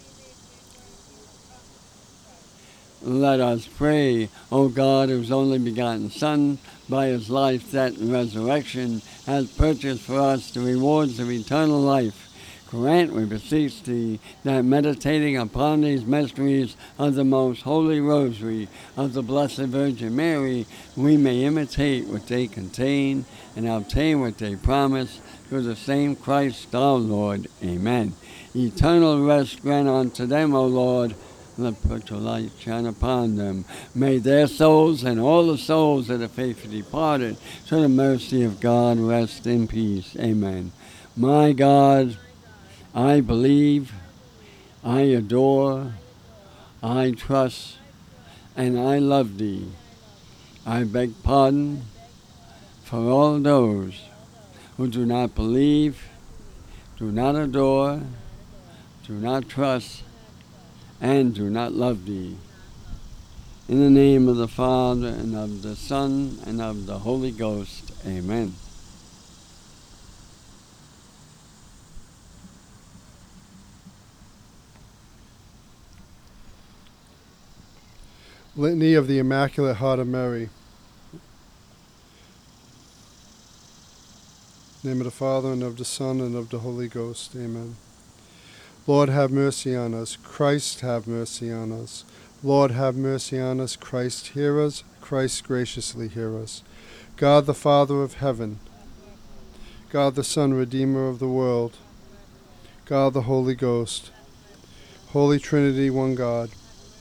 Let us pray. O God, whose only begotten Son, by his life, death, and resurrection, has purchased for us the rewards of eternal life, grant, we beseech thee, that meditating upon these mysteries of the most holy rosary of the Blessed Virgin Mary, we may imitate what they contain and obtain what they promise, through the same Christ our Lord. Amen. Eternal rest grant unto them, O Lord. Let perpetual light shine upon them. May their souls and all the souls that are faithfully departed to the mercy of God rest in peace. Amen. My God, I believe, I adore, I trust, and I love thee. I beg pardon for all those who do not believe, do not adore, do not trust, and do not love thee. In the name of the Father, and of the Son, and of the Holy Ghost. Amen. Litany of the Immaculate Heart of Mary. In the name of the Father, and of the Son, and of the Holy Ghost. Amen. Lord, have mercy on us. Christ, have mercy on us. Lord, have mercy on us. Christ, hear us. Christ, graciously hear us. God, the Father of heaven. God, the Son, Redeemer of the world. God, the Holy Ghost. Holy Trinity, one God.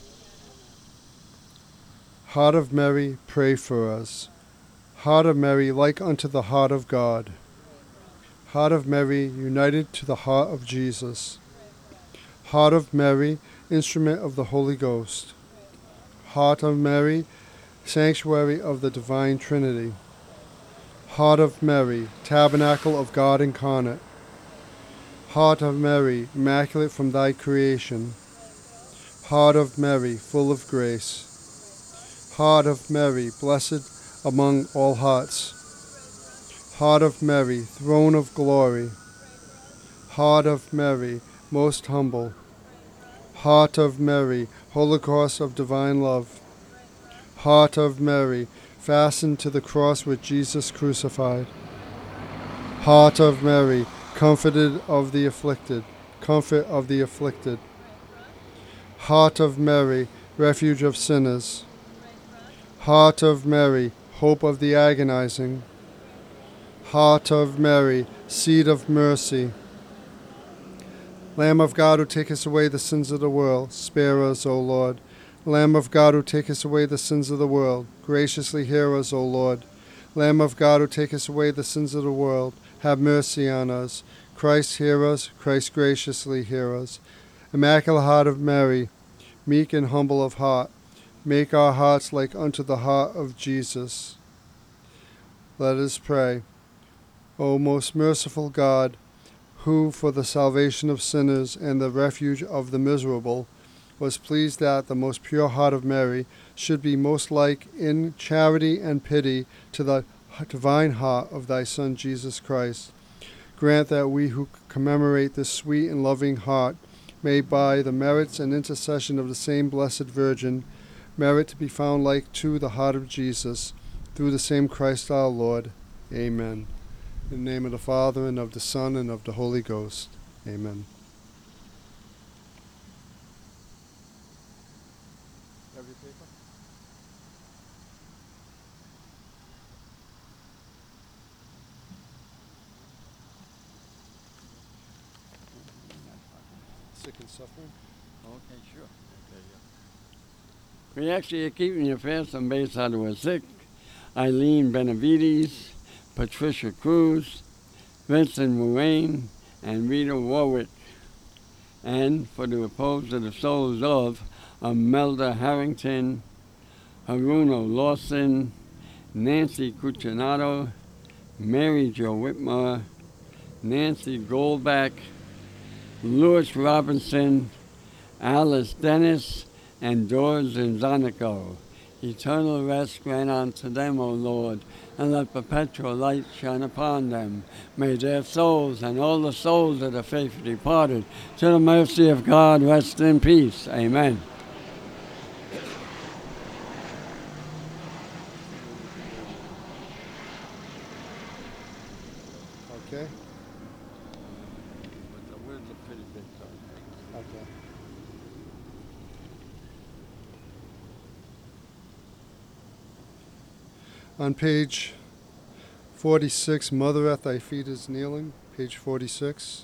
Heart of Mary, pray for us. Heart of Mary, like unto the heart of God. Heart of Mary, united to the heart of Jesus. Heart of Mary, instrument of the Holy Ghost. Heart of Mary, sanctuary of the Divine Trinity. Heart of Mary, tabernacle of God incarnate. Heart of Mary, immaculate from thy creation. Heart of Mary, full of grace. Heart of Mary, blessed among all hearts. Heart of Mary, throne of glory. Heart of Mary, most humble. Heart of Mary, holocaust of divine love. Heart of Mary, fastened to the cross with Jesus crucified. Heart of Mary, comforted of the afflicted, comfort of the afflicted. Heart of Mary, refuge of sinners. Heart of Mary, hope of the agonizing. Heart of Mary, seat of mercy. Lamb of God, who takest away the sins of the world, spare us, O Lord. Lamb of God, who takest away the sins of the world, graciously hear us, O Lord. Lamb of God, who takest away the sins of the world, have mercy on us. Christ, hear us. Christ, graciously hear us. Immaculate Heart of Mary, meek and humble of heart, make our hearts like unto the heart of Jesus. Let us pray. O most merciful God, who, for the salvation of sinners and the refuge of the miserable, was pleased that the most pure heart of Mary should be most like in charity and pity to the divine heart of thy Son Jesus Christ, grant that we who commemorate this sweet and loving heart may, by the merits and intercession of the same Blessed Virgin, merit to be found like to the heart of Jesus, through the same Christ our Lord. Amen. In the name of the Father, and of the Son, and of the Holy Ghost. Amen. Have your paper? Sick and suffering? Okay, sure. We actually are keeping you fast on base out who are sick. Eileen Benavides, Patricia Cruz, Vincent Muane, and Rita Warwick. And for the repose of the souls of Imelda Harrington, Haruno Lawson, Nancy Cucinato, Mary Jo Whitmore, Nancy Goldback, Louis Robinson, Alice Dennis, and George Zanzanico. Eternal rest grant unto them, O Lord, and let perpetual light shine upon them. May their souls and all the souls of the faithful departed to the mercy of God rest in peace. Amen. Okay. But the words are pretty big, so. Okay. On page forty-six, Mother at thy feet is kneeling. Page forty-six.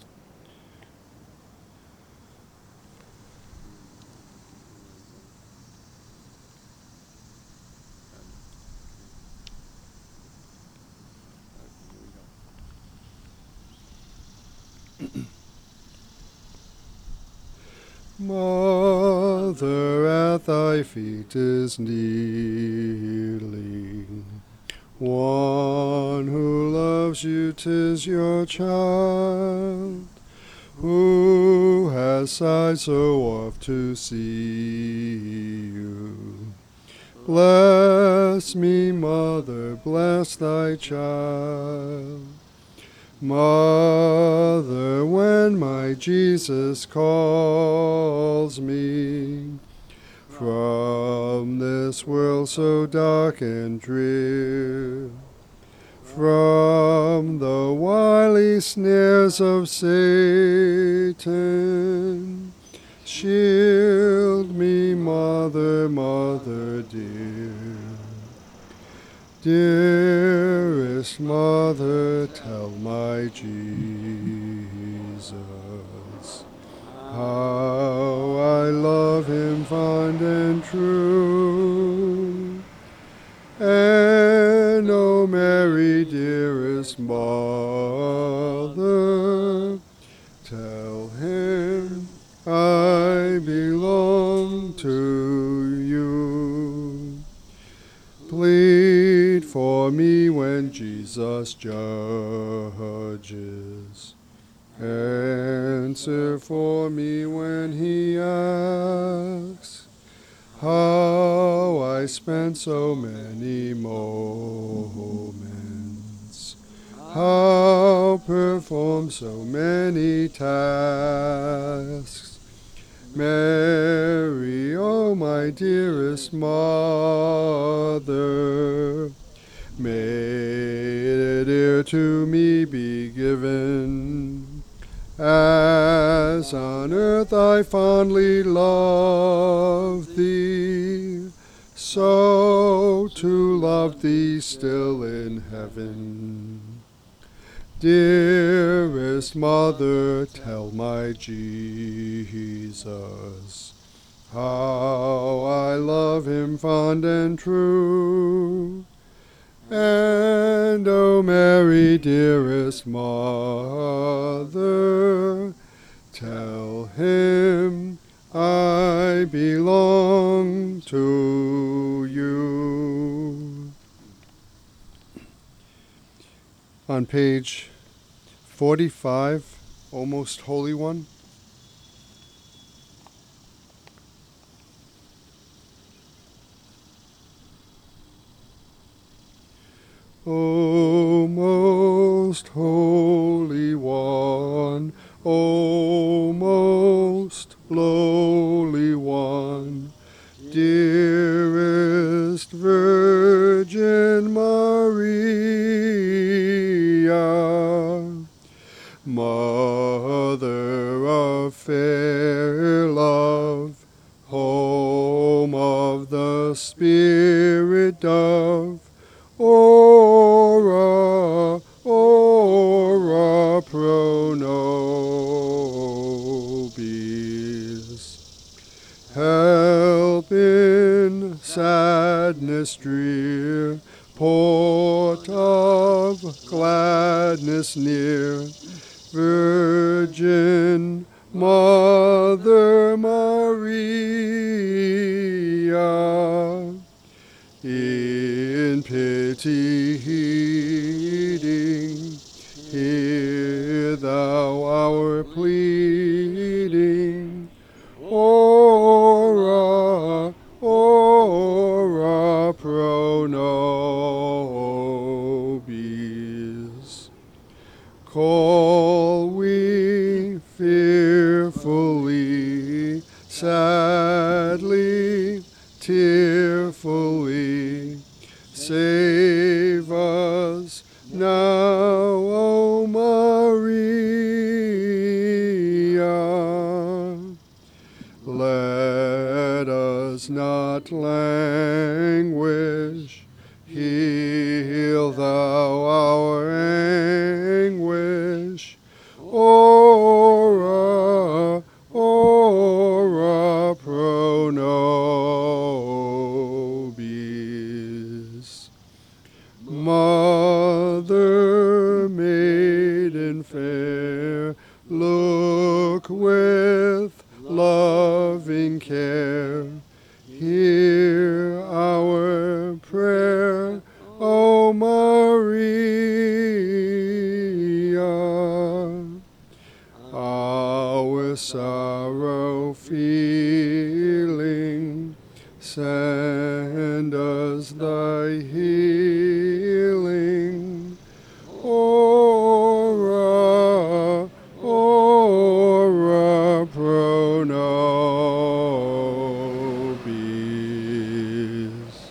Mother at thy feet is kneeling. One who loves you, 'tis your child, who has sighed so oft to see you. Bless me, Mother, bless thy child. Mother, when my Jesus calls me from this world so dark and drear, from the wily snares of Satan, shield me, Mother, Mother dear. Dearest Mother, tell my Jesus how I love him fond and true. And O Mary, dearest Mother, tell him I belong to you. Plead for me when Jesus judges. Answer for me when he asks how I spent so many moments, how performed so many tasks. Mary, oh my dearest Mother, may it e'er to me be given, as on earth I fondly love thee, so to love thee still in heaven. Dearest Mother, tell my Jesus how I love him fond and true. And O Mary, dearest Mother, tell him I belong to you. On page forty-five, O Most Holy One. O most holy one, O most lowly one, dearest Virgin Maria, Mother of fair love, home of the Spirit dove, ora, ora pro nobis. Help in sadness drear, port of gladness near, Virgin Mother Maria. In pity heeding, hear thou our pleading. Ora, ora pro nobis. Call we fearfully, sadly, tearfully, save us now, O Maria. Let us not languish, heal thou our anguish. Ora, ora pro nobis. Mother, maiden fair, look with loving care. Hear our prayer, O Maria. Our sorrow feeling, send us thy healing. Ora, ora pro nobis.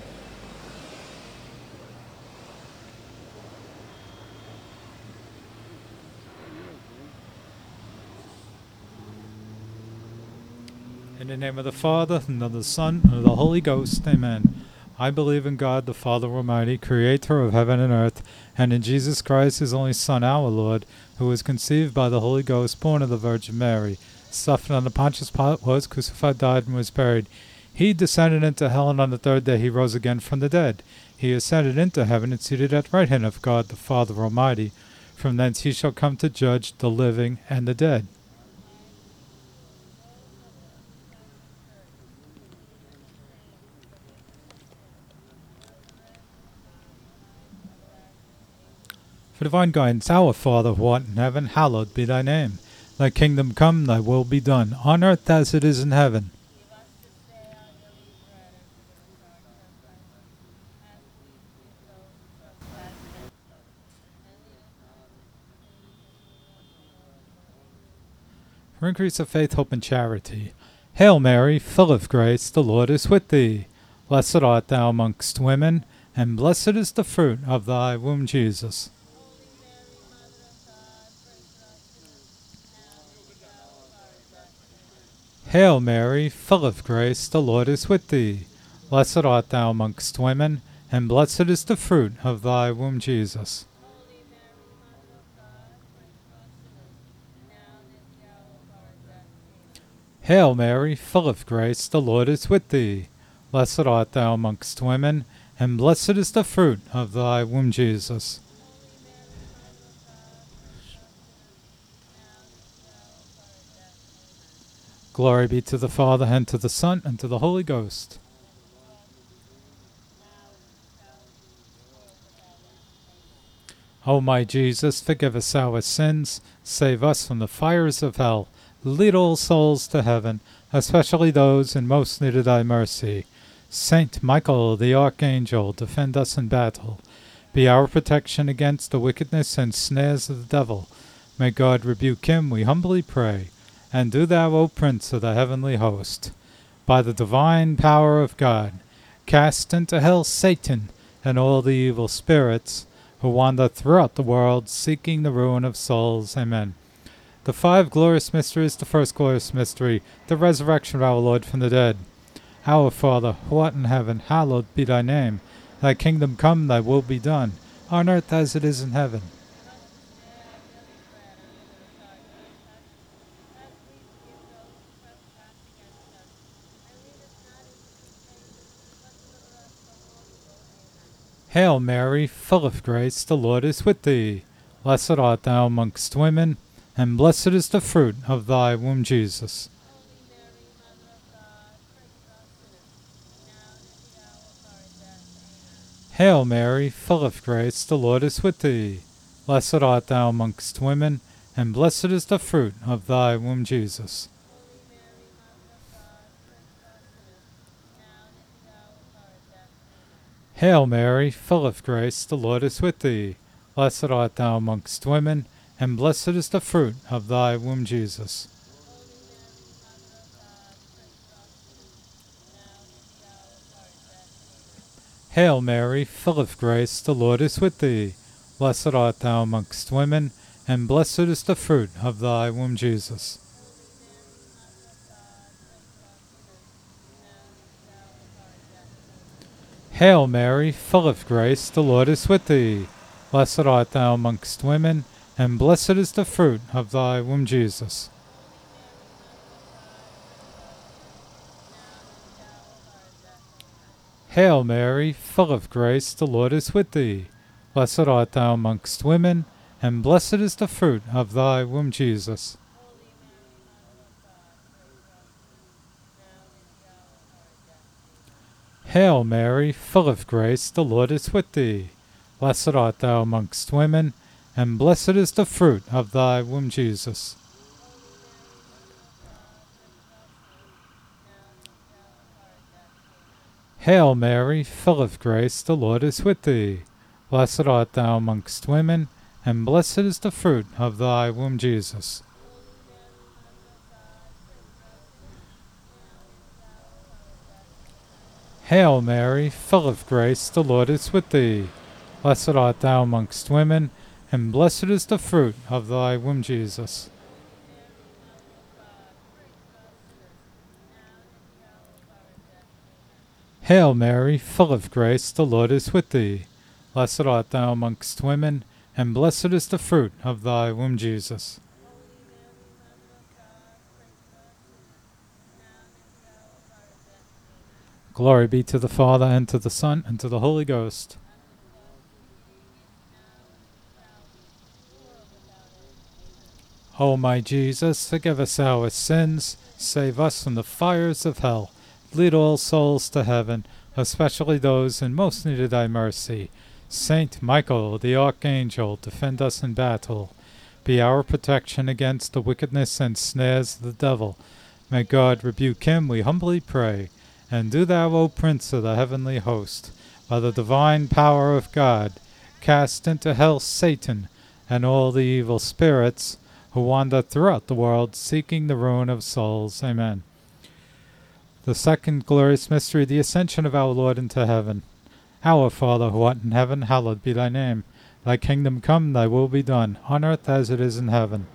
In the name of the Father, and of the Son, and of the Holy Ghost, amen. I believe in God, the Father Almighty, creator of heaven and earth, and in Jesus Christ, his only Son, our Lord, who was conceived by the Holy Ghost, born of the Virgin Mary, suffered under Pontius Pilate, was crucified, died, and was buried. He descended into hell, and on the third day he rose again from the dead. He ascended into heaven, and seated at the right hand of God, the Father Almighty. From thence he shall come to judge the living and the dead. For divine guidance, our Father who art in heaven, hallowed be thy name. Thy kingdom come, thy will be done, on earth as it is in heaven. For increase of faith, hope, and charity. Hail Mary, full of grace, the Lord is with thee. Blessed art thou amongst women, and blessed is the fruit of thy womb, Jesus. Hail Mary, full of grace, the Lord is with thee. Blessed art thou amongst women, and blessed is the fruit of thy womb, Jesus. Hail Mary, full of grace, the Lord is with thee. Blessed art thou amongst women, and blessed is the fruit of thy womb, Jesus. Glory be to the Father, and to the Son, and to the Holy Ghost. O my Jesus, forgive us our sins, save us from the fires of hell, lead all souls to heaven, especially those in most need of thy mercy. Saint Michael the Archangel, defend us in battle. Be our protection against the wickedness and snares of the devil. May God rebuke him, we humbly pray. And do thou, O Prince of the heavenly host, by the divine power of God, cast into hell Satan and all the evil spirits who wander throughout the world seeking the ruin of souls. Amen. The five glorious mysteries. The first glorious mystery, the resurrection of our Lord from the dead. Our Father, who art in heaven, hallowed be thy name. Thy kingdom come, thy will be done, on earth as it is in heaven. Hail Mary, full of grace, the Lord is with thee. Blessed art thou amongst women, and blessed is the fruit of thy womb, Jesus. Hail Mary, full of grace, the Lord is with thee. Blessed art thou amongst women, and blessed is the fruit of thy womb, Jesus. Hail Mary, full of grace, the Lord is with thee. Blessed art thou amongst women, and blessed is the fruit of thy womb, Jesus. Hail Mary, full of grace, the Lord is with thee. Blessed art thou amongst women, and blessed is the fruit of thy womb, Jesus. Hail Mary, full of grace, the Lord is with thee. Blessed art thou amongst women, and blessed is the fruit of thy womb, Jesus. Hail Mary, full of grace, the Lord is with thee. Blessed art thou amongst women, and blessed is the fruit of thy womb, Jesus. Hail Mary, full of grace, the Lord is with thee. Blessed art thou amongst women, and blessed is the fruit of thy womb, Jesus. Hail Mary, full of grace, the Lord is with thee. Blessed art thou amongst women, and blessed is the fruit of thy womb, Jesus. Hail Mary, full of grace, the Lord is with thee. Blessed art thou amongst women, and blessed is the fruit of thy womb, Jesus. Hail Mary, full of grace, the Lord is with thee. Blessed art thou amongst women, and blessed is the fruit of thy womb, Jesus. Glory be to the Father, and to the Son, and to the Holy Ghost. O my Jesus, forgive us our sins, save us from the fires of hell, lead all souls to heaven, especially those in most need of thy mercy. Saint Michael the Archangel, defend us in battle. Be our protection against the wickedness and snares of the devil. May God rebuke him, we humbly pray. And do thou, O Prince of the heavenly host, by the divine power of God, cast into hell Satan and all the evil spirits who wander throughout the world seeking the ruin of souls. Amen. The second glorious mystery, the ascension of our Lord into heaven. Our Father, who art in heaven, hallowed be thy name. Thy kingdom come, thy will be done, on earth as it is in heaven.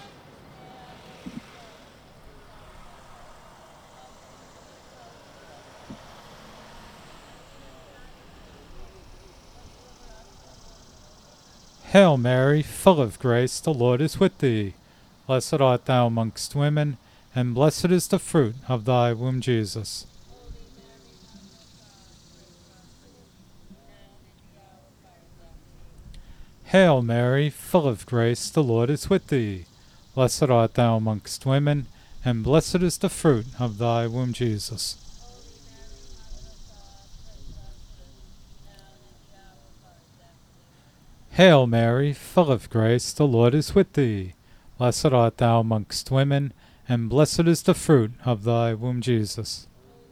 Hail Mary, full of grace, the Lord is with thee. Blessed art thou amongst women, and blessed is the fruit of thy womb, Jesus. Hail Mary, full of grace, the Lord is with thee. Blessed art thou amongst women, and blessed is the fruit of thy womb, Jesus. Hail Mary, full of grace, the Lord is with thee. Blessed art thou amongst women, and blessed is the fruit of thy womb, Jesus.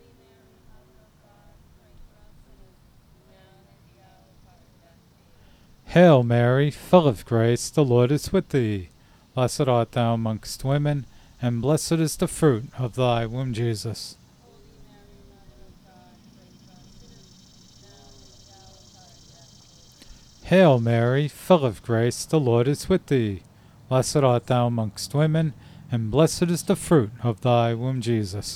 Hail Mary, full of grace, the Lord is with thee. Blessed art thou amongst women, and blessed is the fruit of thy womb, Jesus. Hail Mary, full of grace, the Lord is with thee. Blessed art thou amongst women, and blessed is the fruit of thy womb, Jesus.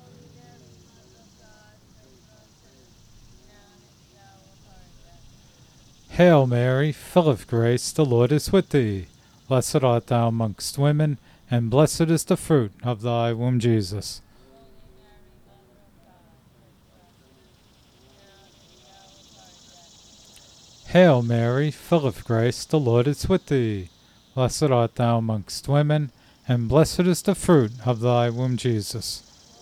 Hail Mary, full of grace, the Lord is with thee. Blessed art thou amongst women, and blessed is the fruit of thy womb, Jesus. Hail Mary, full of grace, the Lord is with thee. Blessed art thou amongst women, and blessed is the fruit of thy womb, Jesus.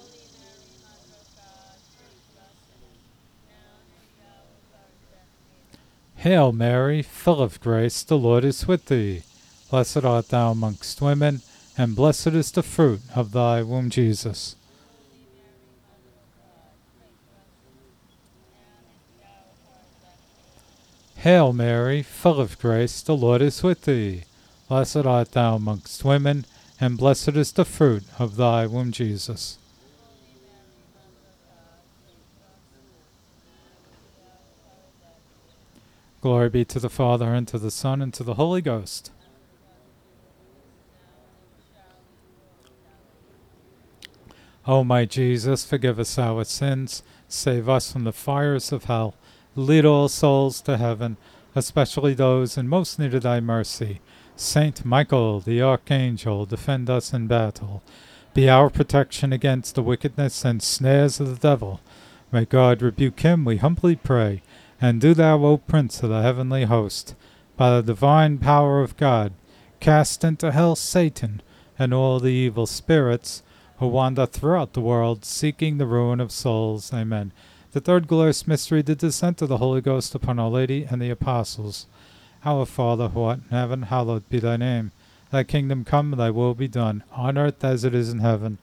Hail Mary, full of grace, the Lord is with thee. Blessed art thou amongst women, and blessed is the fruit of thy womb, Jesus. Hail Mary, full of grace, the Lord is with thee. Blessed art thou amongst women, and blessed is the fruit of thy womb, Jesus. Glory be to the Father, and to the Son, and to the Holy Ghost. O my Jesus, forgive us our sins, save us from the fires of hell, lead all souls to heaven, especially those in most need of thy mercy. Saint Michael, the Archangel, defend us in battle. Be our protection against the wickedness and snares of the devil. May God rebuke him, we humbly pray. And do thou, O Prince of the heavenly host, by the divine power of God, cast into hell Satan and all the evil spirits who wander throughout the world, seeking the ruin of souls. Amen. The third glorious mystery, the descent of the Holy Ghost upon Our Lady and the Apostles. Our Father, who art in heaven, hallowed be thy name. Thy kingdom come, thy will be done, on earth as it is in heaven.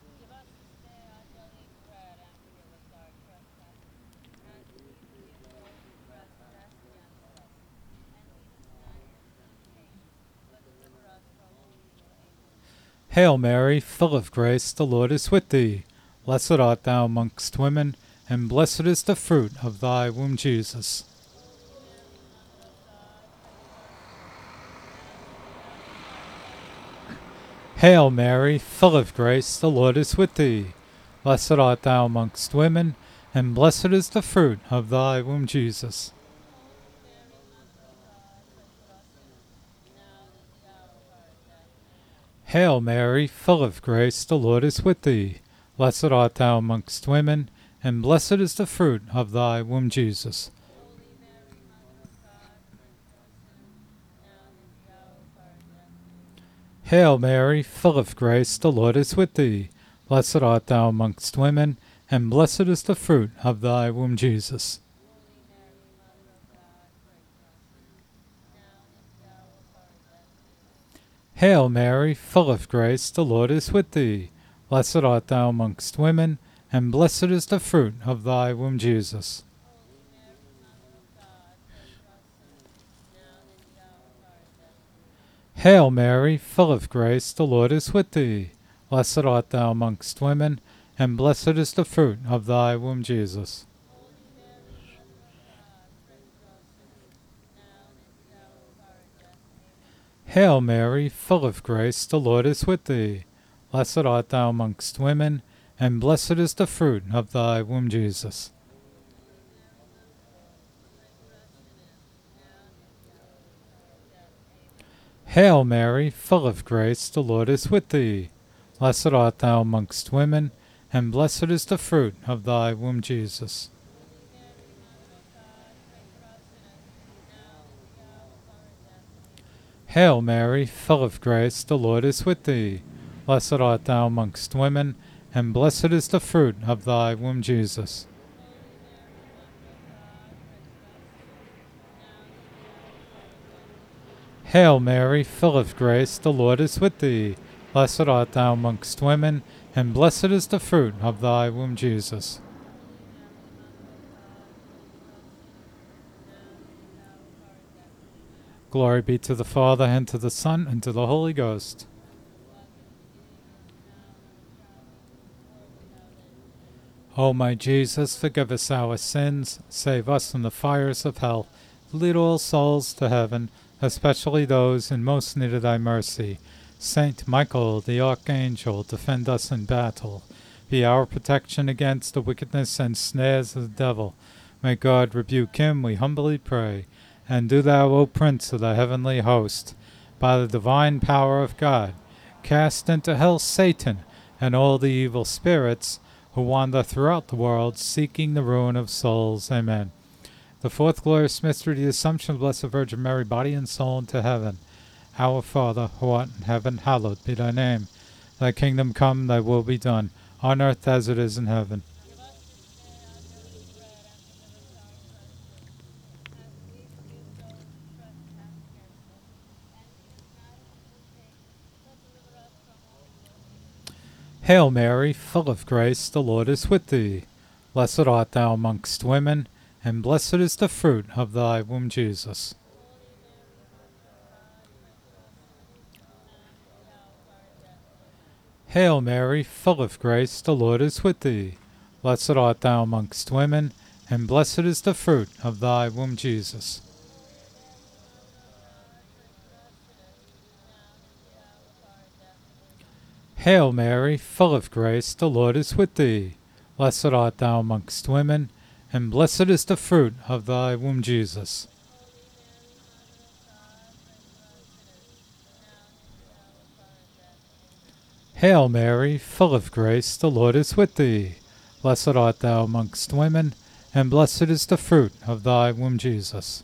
Hail Mary, full of grace, the Lord is with thee. Blessed art thou amongst women, and blessed is the fruit of thy womb, Jesus. Hail Mary, full of grace, the Lord is with thee. Blessed art thou amongst women, and blessed is the fruit of thy womb, Jesus. Hail Mary, full of grace, the Lord is with thee. Blessed art thou amongst women, and blessed is the fruit of thy womb, Jesus. Hail Mary, full of grace, the Lord is with thee. Blessed art thou amongst women, and blessed is the fruit of thy womb, Jesus. Hail Mary, full of grace, the Lord is with thee. Blessed art thou amongst women, and blessed is the fruit of thy womb, Jesus. Hail Mary, full of grace, the Lord is with thee. Blessed art thou amongst women, and blessed is the fruit of thy womb, Jesus. Hail Mary, full of grace, the Lord is with thee. Blessed art thou amongst women, and blessed is the fruit of thy womb, Jesus. Hail Mary, full of grace, the Lord is with thee. Blessed art thou amongst women, and blessed is the fruit of thy womb, Jesus. Hail Mary, full of grace, the Lord is with thee. Blessed art thou amongst women, and blessed is the fruit of thy womb, Jesus. Hail Mary, full of grace, the Lord is with thee. Blessed art thou amongst women, and blessed is the fruit of thy womb, Jesus. Glory be to the Father, and to the Son, and to the Holy Ghost. O my Jesus, forgive us our sins, save us from the fires of hell, lead all souls to heaven, especially those in most need of thy mercy. Saint Michael, the Archangel, defend us in battle. Be our protection against the wickedness and snares of the devil. May God rebuke him, we humbly pray. And do thou, O Prince of the heavenly host, by the divine power of God, cast into hell Satan and all the evil spirits who wander throughout the world, seeking the ruin of souls. Amen. The fourth glorious mystery, the Assumption of the Blessed Virgin Mary, body and soul, into heaven. Our Father, who art in heaven, hallowed be thy name. Thy kingdom come, thy will be done, on earth as it is in heaven. Hail Mary, full of grace, the Lord is with thee. Blessed art thou amongst women, and blessed is the fruit of thy womb, Jesus. Hail Mary, full of grace, the Lord is with thee. Blessed art thou amongst women, and blessed is the fruit of thy womb, Jesus. Hail Mary, full of grace, the Lord is with thee. Blessed art thou amongst women, and blessed is the fruit of thy womb, Jesus. Hail Mary, full of grace, the Lord is with thee. Blessed art thou amongst women, and blessed is the fruit of thy womb, Jesus.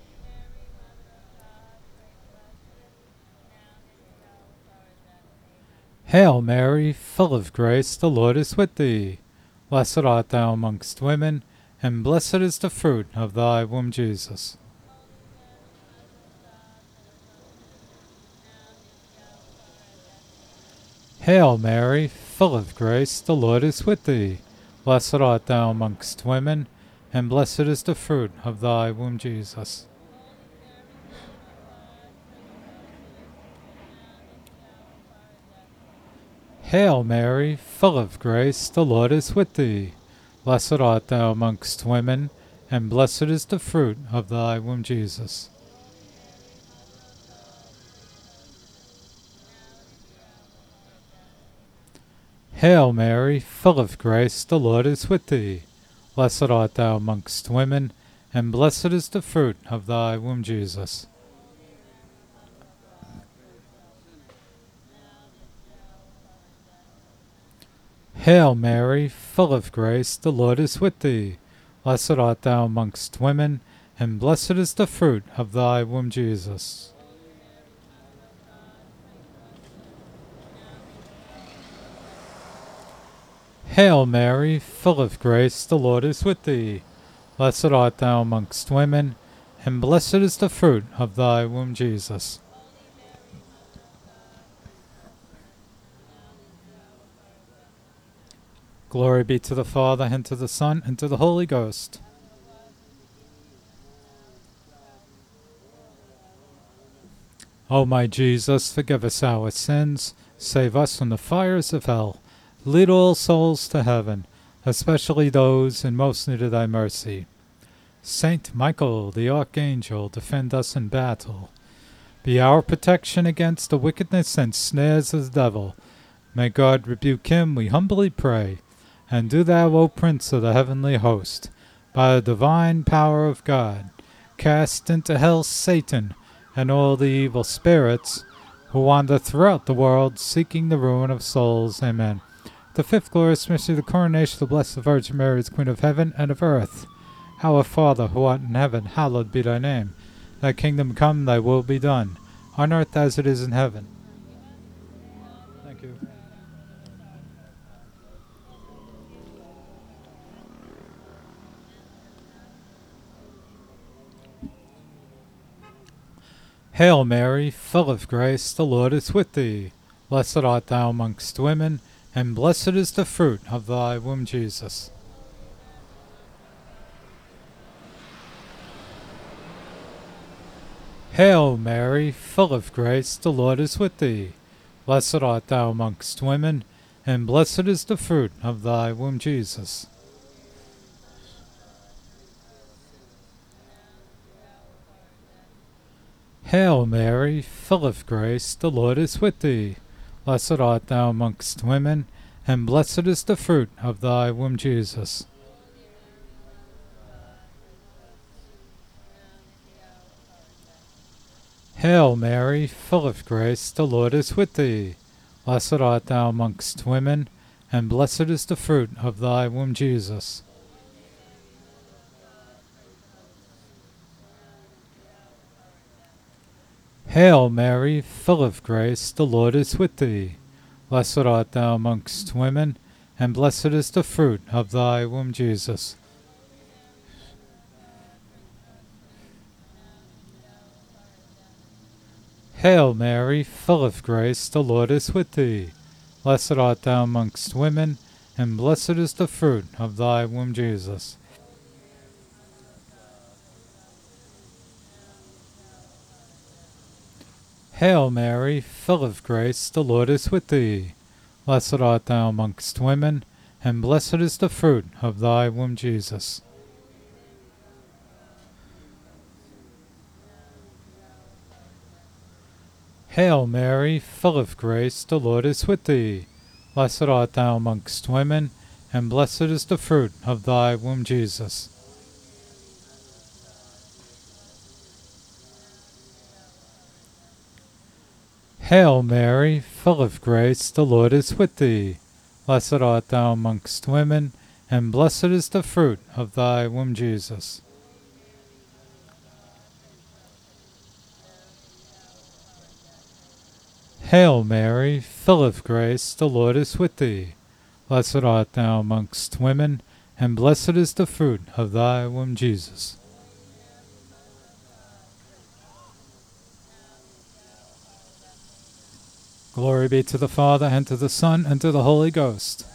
Hail Mary, full of grace, the Lord is with thee. Blessed art thou amongst women, and blessed is the fruit of thy womb, Jesus. Hail Mary, full of grace, the Lord is with thee. Blessed art thou amongst women, and blessed is the fruit of thy womb, Jesus. Hail Mary, full of grace, the Lord is with thee. Blessed art thou amongst women, and blessed is the fruit of thy womb, Jesus. Hail Mary, full of grace, the Lord is with thee. Blessed art thou amongst women, and blessed is the fruit of thy womb, Jesus. Hail Mary, full of grace, the Lord is with thee. Blessed art thou amongst women, and blessed is the fruit of thy womb, Jesus. Hail Mary, full of grace, the Lord is with thee. Blessed art thou amongst women, and blessed is the fruit of thy womb, Jesus. Glory be to the Father, and to the Son, and to the Holy Ghost. O my Jesus, forgive us our sins, save us from the fires of hell, lead all souls to heaven, especially those in most need of thy mercy. Saint Michael, the Archangel, defend us in battle. Be our protection against the wickedness and snares of the devil. May God rebuke him, we humbly pray. And do thou, O Prince of the heavenly host, by the divine power of God, cast into hell Satan and all the evil spirits who wander throughout the world, seeking the ruin of souls. Amen. The fifth glorious mystery, the coronation of the Blessed Virgin Mary as Queen of heaven and of earth. Our Father, who art in heaven, hallowed be thy name. Thy kingdom come, thy will be done, on earth as it is in heaven. Thank you. Hail Mary, full of grace, the Lord is with thee. Blessed art thou amongst women, and blessed is the fruit of thy womb, Jesus. Hail Mary, full of grace, the Lord is with thee. Blessed art thou amongst women, and blessed is the fruit of thy womb, Jesus. Hail Mary, full of grace, the Lord is with thee. Blessed art thou amongst women, and blessed is the fruit of thy womb, Jesus. Hail Mary, full of grace, the Lord is with thee. Blessed art thou amongst women, and blessed is the fruit of thy womb, Jesus. Hail Mary, full of grace, the Lord is with thee. Blessed art thou amongst women, and blessed is the fruit of thy womb, Jesus. Hail Mary, full of grace, the Lord is with thee. Blessed art thou amongst women, and blessed is the fruit of thy womb, Jesus. Hail Mary, full of grace, the Lord is with thee. Blessed art thou amongst women, and blessed is the fruit of thy womb, Jesus. Hail Mary, full of grace, the Lord is with thee. Blessed art thou amongst women, and blessed is the fruit of thy womb, Jesus. Hail Mary, full of grace, the Lord is with thee. Blessed art thou amongst women, and blessed is the fruit of thy womb, Jesus. Hail Mary, full of grace, the Lord is with thee. Blessed art thou amongst women, and blessed is the fruit of thy womb, Jesus. Glory be to the Father, and to the Son, and to the Holy Ghost.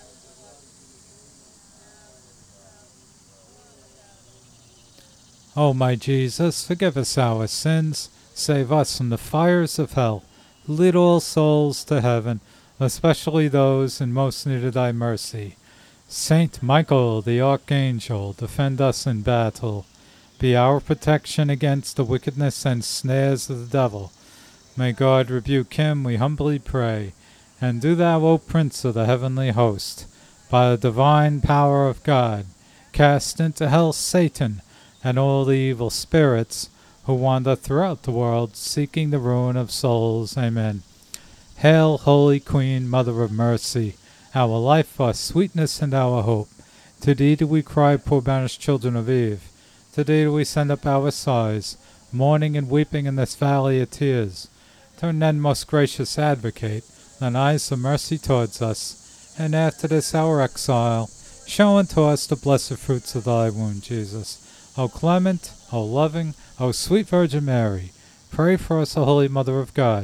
O my Jesus, forgive us our sins, save us from the fires of hell, lead all souls to heaven, especially those in most need of thy mercy. Saint Michael, the Archangel, defend us in battle. Be our protection against the wickedness and snares of the devil. May God rebuke him, we humbly pray. And do thou, O Prince of the heavenly host, by the divine power of God, cast into hell Satan and all the evil spirits who wander throughout the world, seeking the ruin of souls. Amen. Hail, Holy Queen, Mother of Mercy, our life, our sweetness, and our hope. To thee do we cry, poor banished children of Eve. To thee do we send up our sighs, mourning and weeping in this valley of tears. Turn then, most gracious Advocate, thine eyes of mercy towards us, and after this our exile, show unto us the blessed fruits of thy womb, Jesus. O clement, O loving, O sweet Virgin Mary, pray for us, O Holy Mother of God.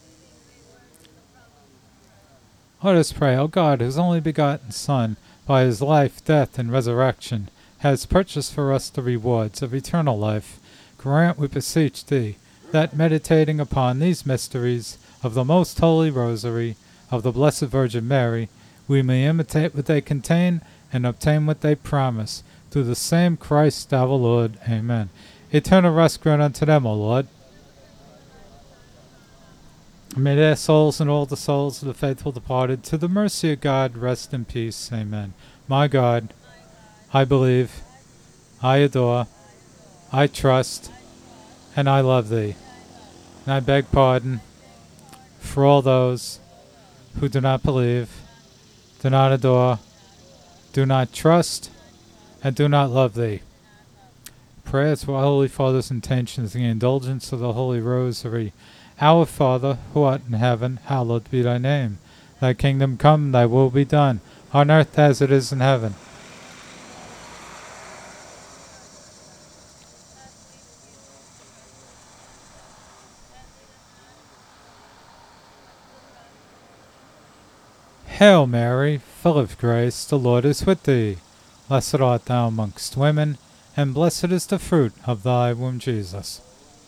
Let us pray. O God, whose only begotten Son, by his life, death, and resurrection, has purchased for us the rewards of eternal life, grant, we beseech thee, that meditating upon these mysteries of the most holy Rosary of the Blessed Virgin Mary, we may imitate what they contain and obtain what they promise, through the same Christ our Lord. Amen. Eternal rest grant unto them, O Lord. May their souls and all the souls of the faithful departed, to the mercy of God, rest in peace. Amen. My God, I believe, I adore, I trust, and I love thee. And I beg pardon for all those who do not believe, do not adore, do not trust, and do not love thee. Prayers for our Holy Father's intentions, the indulgence of the Holy Rosary, Our Father, who art in heaven, hallowed be thy name. Thy kingdom come, thy will be done, on earth as it is in heaven. Hail Mary, full of grace, the Lord is with thee. Blessed art thou amongst women, and blessed is the fruit of thy womb, Jesus.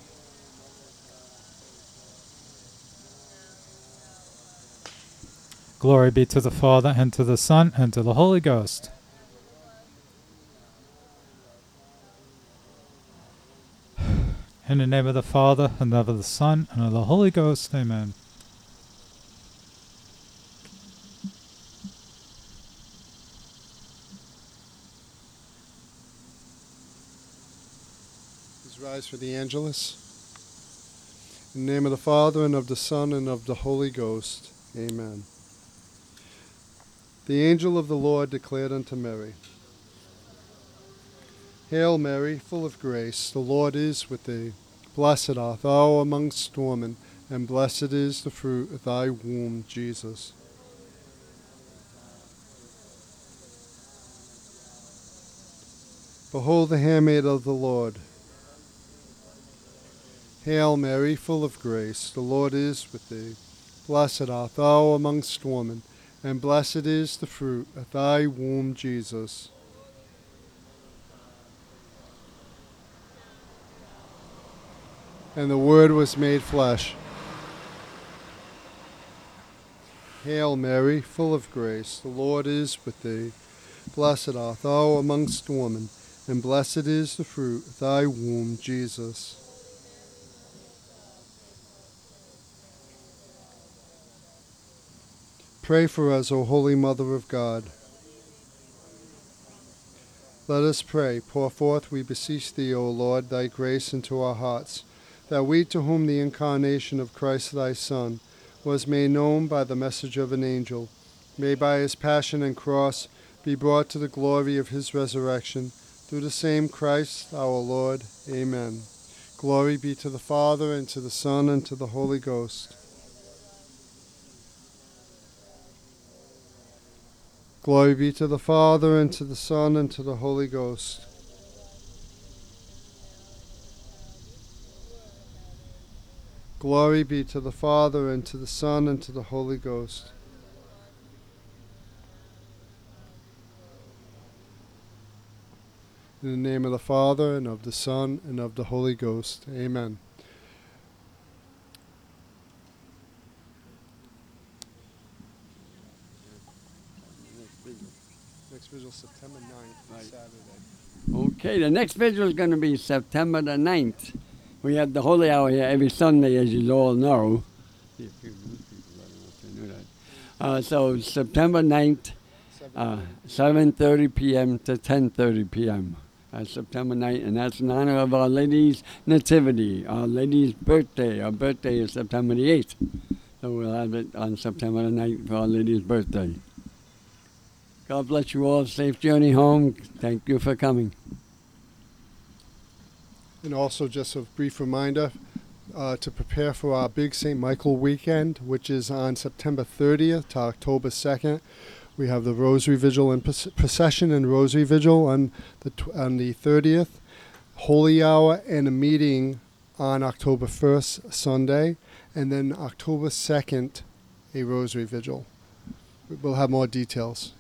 Glory be to the Father, and to the Son, and to the Holy Ghost. In the name of the Father, and of the Son, and of the Holy Ghost, amen. Please rise for the Angelus. In the name of the Father, and of the Son, and of the Holy Ghost, amen. The angel of the Lord declared unto Mary, Hail Mary, full of grace, the Lord is with thee. Blessed art thou amongst women, and blessed is the fruit of thy womb, Jesus. Behold the handmaid of the Lord. Hail Mary, full of grace, the Lord is with thee. Blessed art thou amongst women, and blessed is the fruit of thy womb, Jesus. And the Word was made flesh. Hail Mary, full of grace, the Lord is with thee. Blessed art thou amongst women, and blessed is the fruit of thy womb, Jesus. Pray for us, O Holy Mother of God. Let us pray. Pour forth, we beseech thee, O Lord, thy grace into our hearts, that we, to whom the incarnation of Christ thy Son was made known by the message of an angel, may by his passion and cross be brought to the glory of his resurrection, through the same Christ our Lord. Amen. Glory be to the Father, and to the Son, and to the Holy Ghost. Glory be to the Father, and to the Son, and to the Holy Ghost. Glory be to the Father, and to the Son, and to the Holy Ghost. In the name of the Father, and of the Son, and of the Holy Ghost. Amen. Next vigil, September ninth, Right. Saturday. Okay, the next vigil is going to be September the ninth. We have the Holy Hour here every Sunday, as you all know. See a few new people, I don't know if they knew that. Uh, so September ninth, uh, seven thirty p.m. to ten thirty p.m. Uh, September ninth, and that's in honor of Our Lady's Nativity, Our Lady's birthday. Our birthday is September the eighth. So we'll have it on September the ninth for Our Lady's birthday. God bless you all. Safe journey home. Thank you for coming. And also just a brief reminder uh, to prepare for our big Saint Michael weekend, which is on September thirtieth to October second. We have the Rosary Vigil and Procession and Rosary Vigil on the tw- on the thirtieth, Holy Hour, and a meeting on October first, Sunday, and then October second, a Rosary Vigil. We'll have more details.